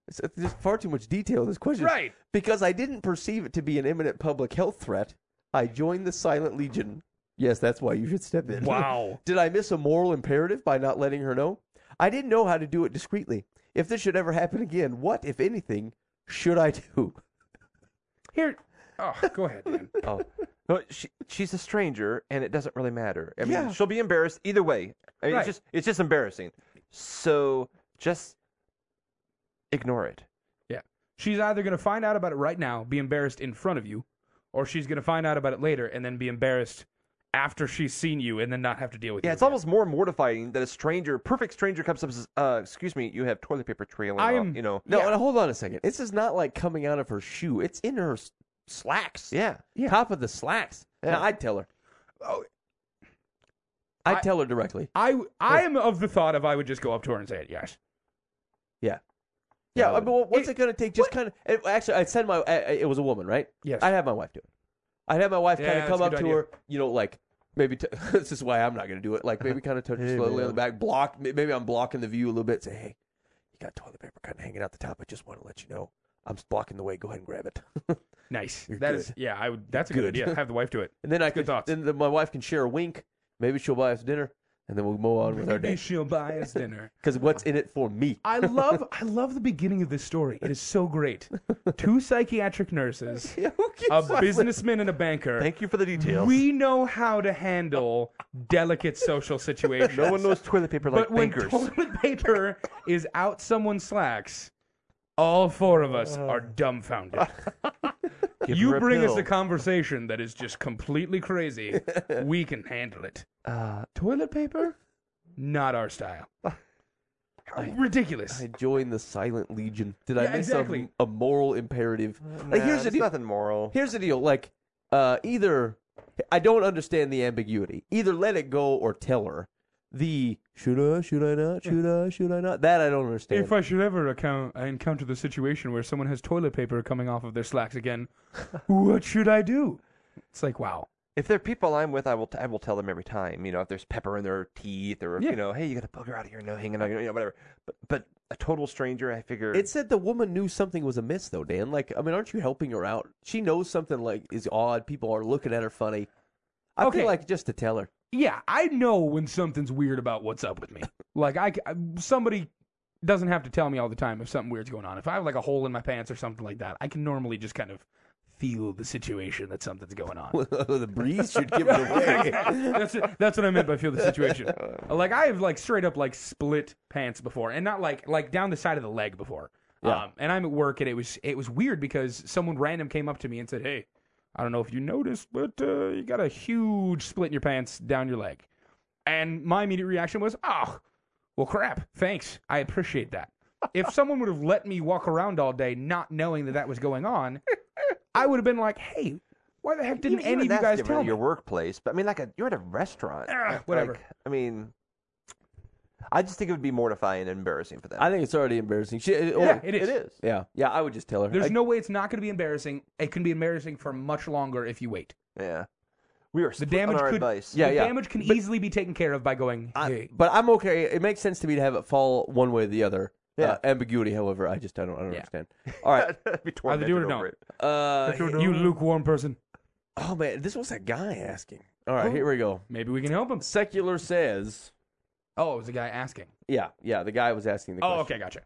There's far too much detail in this question. Right. Because I didn't perceive it to be an imminent public health threat, I joined the Silent Legion. Yes, that's why you should step in. Wow. Did I miss a moral imperative by not letting her know? I didn't know how to do it discreetly. If this should ever happen again, what, if anything, should I do? Here. Oh, go ahead, Dan. Oh, no, she's a stranger, and it doesn't really matter. I mean, Yeah. she'll be embarrassed either way. I mean, Right. it's just embarrassing. So just ignore it. Yeah. She's either going to find out about it right now, be embarrassed in front of you, or she's going to find out about it later and then be embarrassed after she's seen you and then not have to deal with you. Yeah, it's again. almost more mortifying that a perfect stranger comes up and says, excuse me, you have toilet paper trailing off, you know. No, Yeah. and hold on a second. This is not like coming out of her shoe. It's in her slacks. Yeah. Yeah. Top of the slacks. Yeah. Now, I'd tell her. Oh, I'd tell her directly. I am of the thought of I would just go up to her and say it, yes. Yeah. Yeah, I mean, what's it going to take? Just kind of. Actually, I'd send my. It was a woman, right? Yes. I'd have my wife do it. I'd have my wife kind Yeah, of come that's up a to good her, like maybe. This is why I'm not going to do it. Like maybe kind of touch her Hey, slowly man. on the back, block. Maybe I'm blocking the view a little bit. Say, hey, you got toilet paper kind of hanging out the top. I just want to let you know I'm blocking the way. Go ahead and grab it. Nice. You're That good. is, yeah, I would. That's a good Good. idea. Have the wife do it. And then I Good could. thoughts. Then my wife can share a wink. Maybe she'll buy us dinner, and then we'll move on with our Maybe day. she'll buy us dinner. Because what's in it for me? I love the beginning of this story. It is so great. 2 psychiatric nurses, Yeah, who keeps a silent? businessman and a banker. Thank you for the details. We know how to handle delicate social situations. No one knows toilet paper like But when bankers. toilet paper is out someone's slacks, all 4 of us are dumbfounded. Give You her a bring us pill. a conversation that is just completely crazy, we can handle it. Toilet paper? Not our style. Ridiculous. I joined the Silent Legion. Did I Yeah, miss exactly. a moral imperative? Like, here's the it's deal. nothing moral. Here's the deal. Like, either I don't understand the ambiguity. Either let it go or tell her. The should I not? Should I not? That I don't understand. If I should ever encounter the situation where someone has toilet paper coming off of their slacks again, what should I do? It's like, wow. If they're people I'm with, I will tell them every time. You know, if there's pepper in their teeth, or if, Yeah. you know, hey, you got a booger out of your nose hanging out, you know, whatever. But a total stranger, I figure. It said the woman knew something was amiss, though, Dan. Like, I mean, aren't you helping her out? She knows something like is odd. People are looking at her funny. I Okay. feel like just to tell her. Yeah, I know when something's weird about what's up with me. Like, somebody doesn't have to tell me all the time if something weird's going on. If I have like a hole in my pants or something like that, I can normally just kind of feel the situation that something's going on. The breeze should give it away. That's what I meant by feel the situation. Like I have like straight up like split pants before, and not like down the side of the leg before. Yeah. And I'm at work, and it was weird because someone random came up to me and said, "Hey, I don't know if you noticed, but you got a huge split in your pants down your leg." And my immediate reaction was, "Oh, well, crap. Thanks. I appreciate that." If someone would have let me walk around all day not knowing that was going on, I would have been like, "Hey, why the heck didn't Even any of you that's guys different tell in me?" your workplace, but I mean, you're at a restaurant. Whatever. Like, I mean, I just think it would be mortifying and embarrassing for them. I think it's already embarrassing. Yeah, it is. It is. Yeah, I would just tell her. There's no way it's not going to be embarrassing. It can be embarrassing for much longer if you wait. Yeah. We are The split damage on our could advice. Yeah, the yeah. damage can easily be taken care of by going, "Hey, But I'm okay. It makes sense to me to have it fall one way or the other. Yeah. Ambiguity, however, I don't Yeah. understand. All right. Be Either do it or tormented don't." over it. you lukewarm person." Oh man, this was a guy asking. All right, here we go. Maybe we can help him. Secular says, Oh, it was a guy asking. yeah, the guy was asking the question. Oh, okay, gotcha.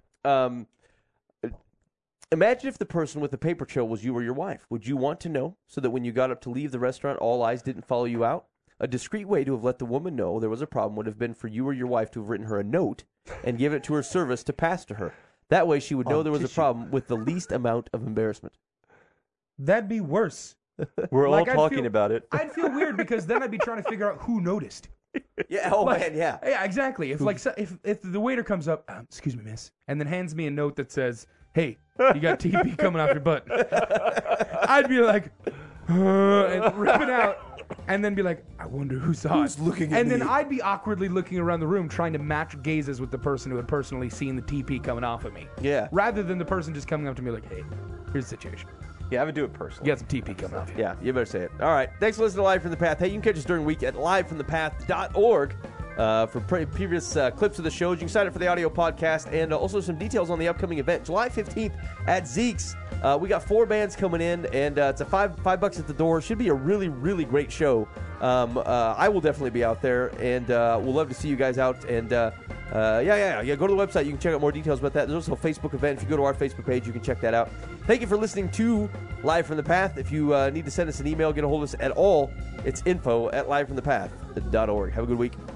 Imagine if the person with the paper trail was you or your wife. Would you want to know so that when you got up to leave the restaurant, all eyes didn't follow you out? A discreet way to have let the woman know there was a problem would have been for you or your wife to have written her a note and give it to her service to pass to her. That way she would know there was a problem with the least amount of embarrassment. That'd be worse. We're all Like, I'd talking feel- about it. I'd feel weird because then I'd be trying to figure out who noticed. Yeah, oh Like- man, yeah. Yeah, exactly. If if the waiter comes up, "Excuse me, miss," and then hands me a note that says, "Hey, you got TP coming off your butt," I'd be like, and rip it out, and then be like, "I wonder who saw Who's it." looking at and then me? I'd be awkwardly looking around the room trying to match gazes with the person who had personally seen the TP coming off of me. Yeah. Rather than the person just coming up to me like, "Hey, here's the situation. Yeah, I would do it personally. You got some TP coming off you." Yeah, you better say it. All right. Thanks for listening to Live from the Path. Hey, you can catch us during the week at livefromthepath.org. for previous clips of the shows. You can sign up for the audio podcast and also some details on the upcoming event. July 15th at Zeke's. We got 4 bands coming in, and it's a $5 at the door. Should be a really, really great show. I will definitely be out there, and we'll love to see you guys out. And go to the website. You can check out more details about that. There's also a Facebook event. If you go to our Facebook page, you can check that out. Thank you for listening to Live from the Path. If you need to send us an email, get a hold of us at all, it's info@livefromthepath.org. Have a good week.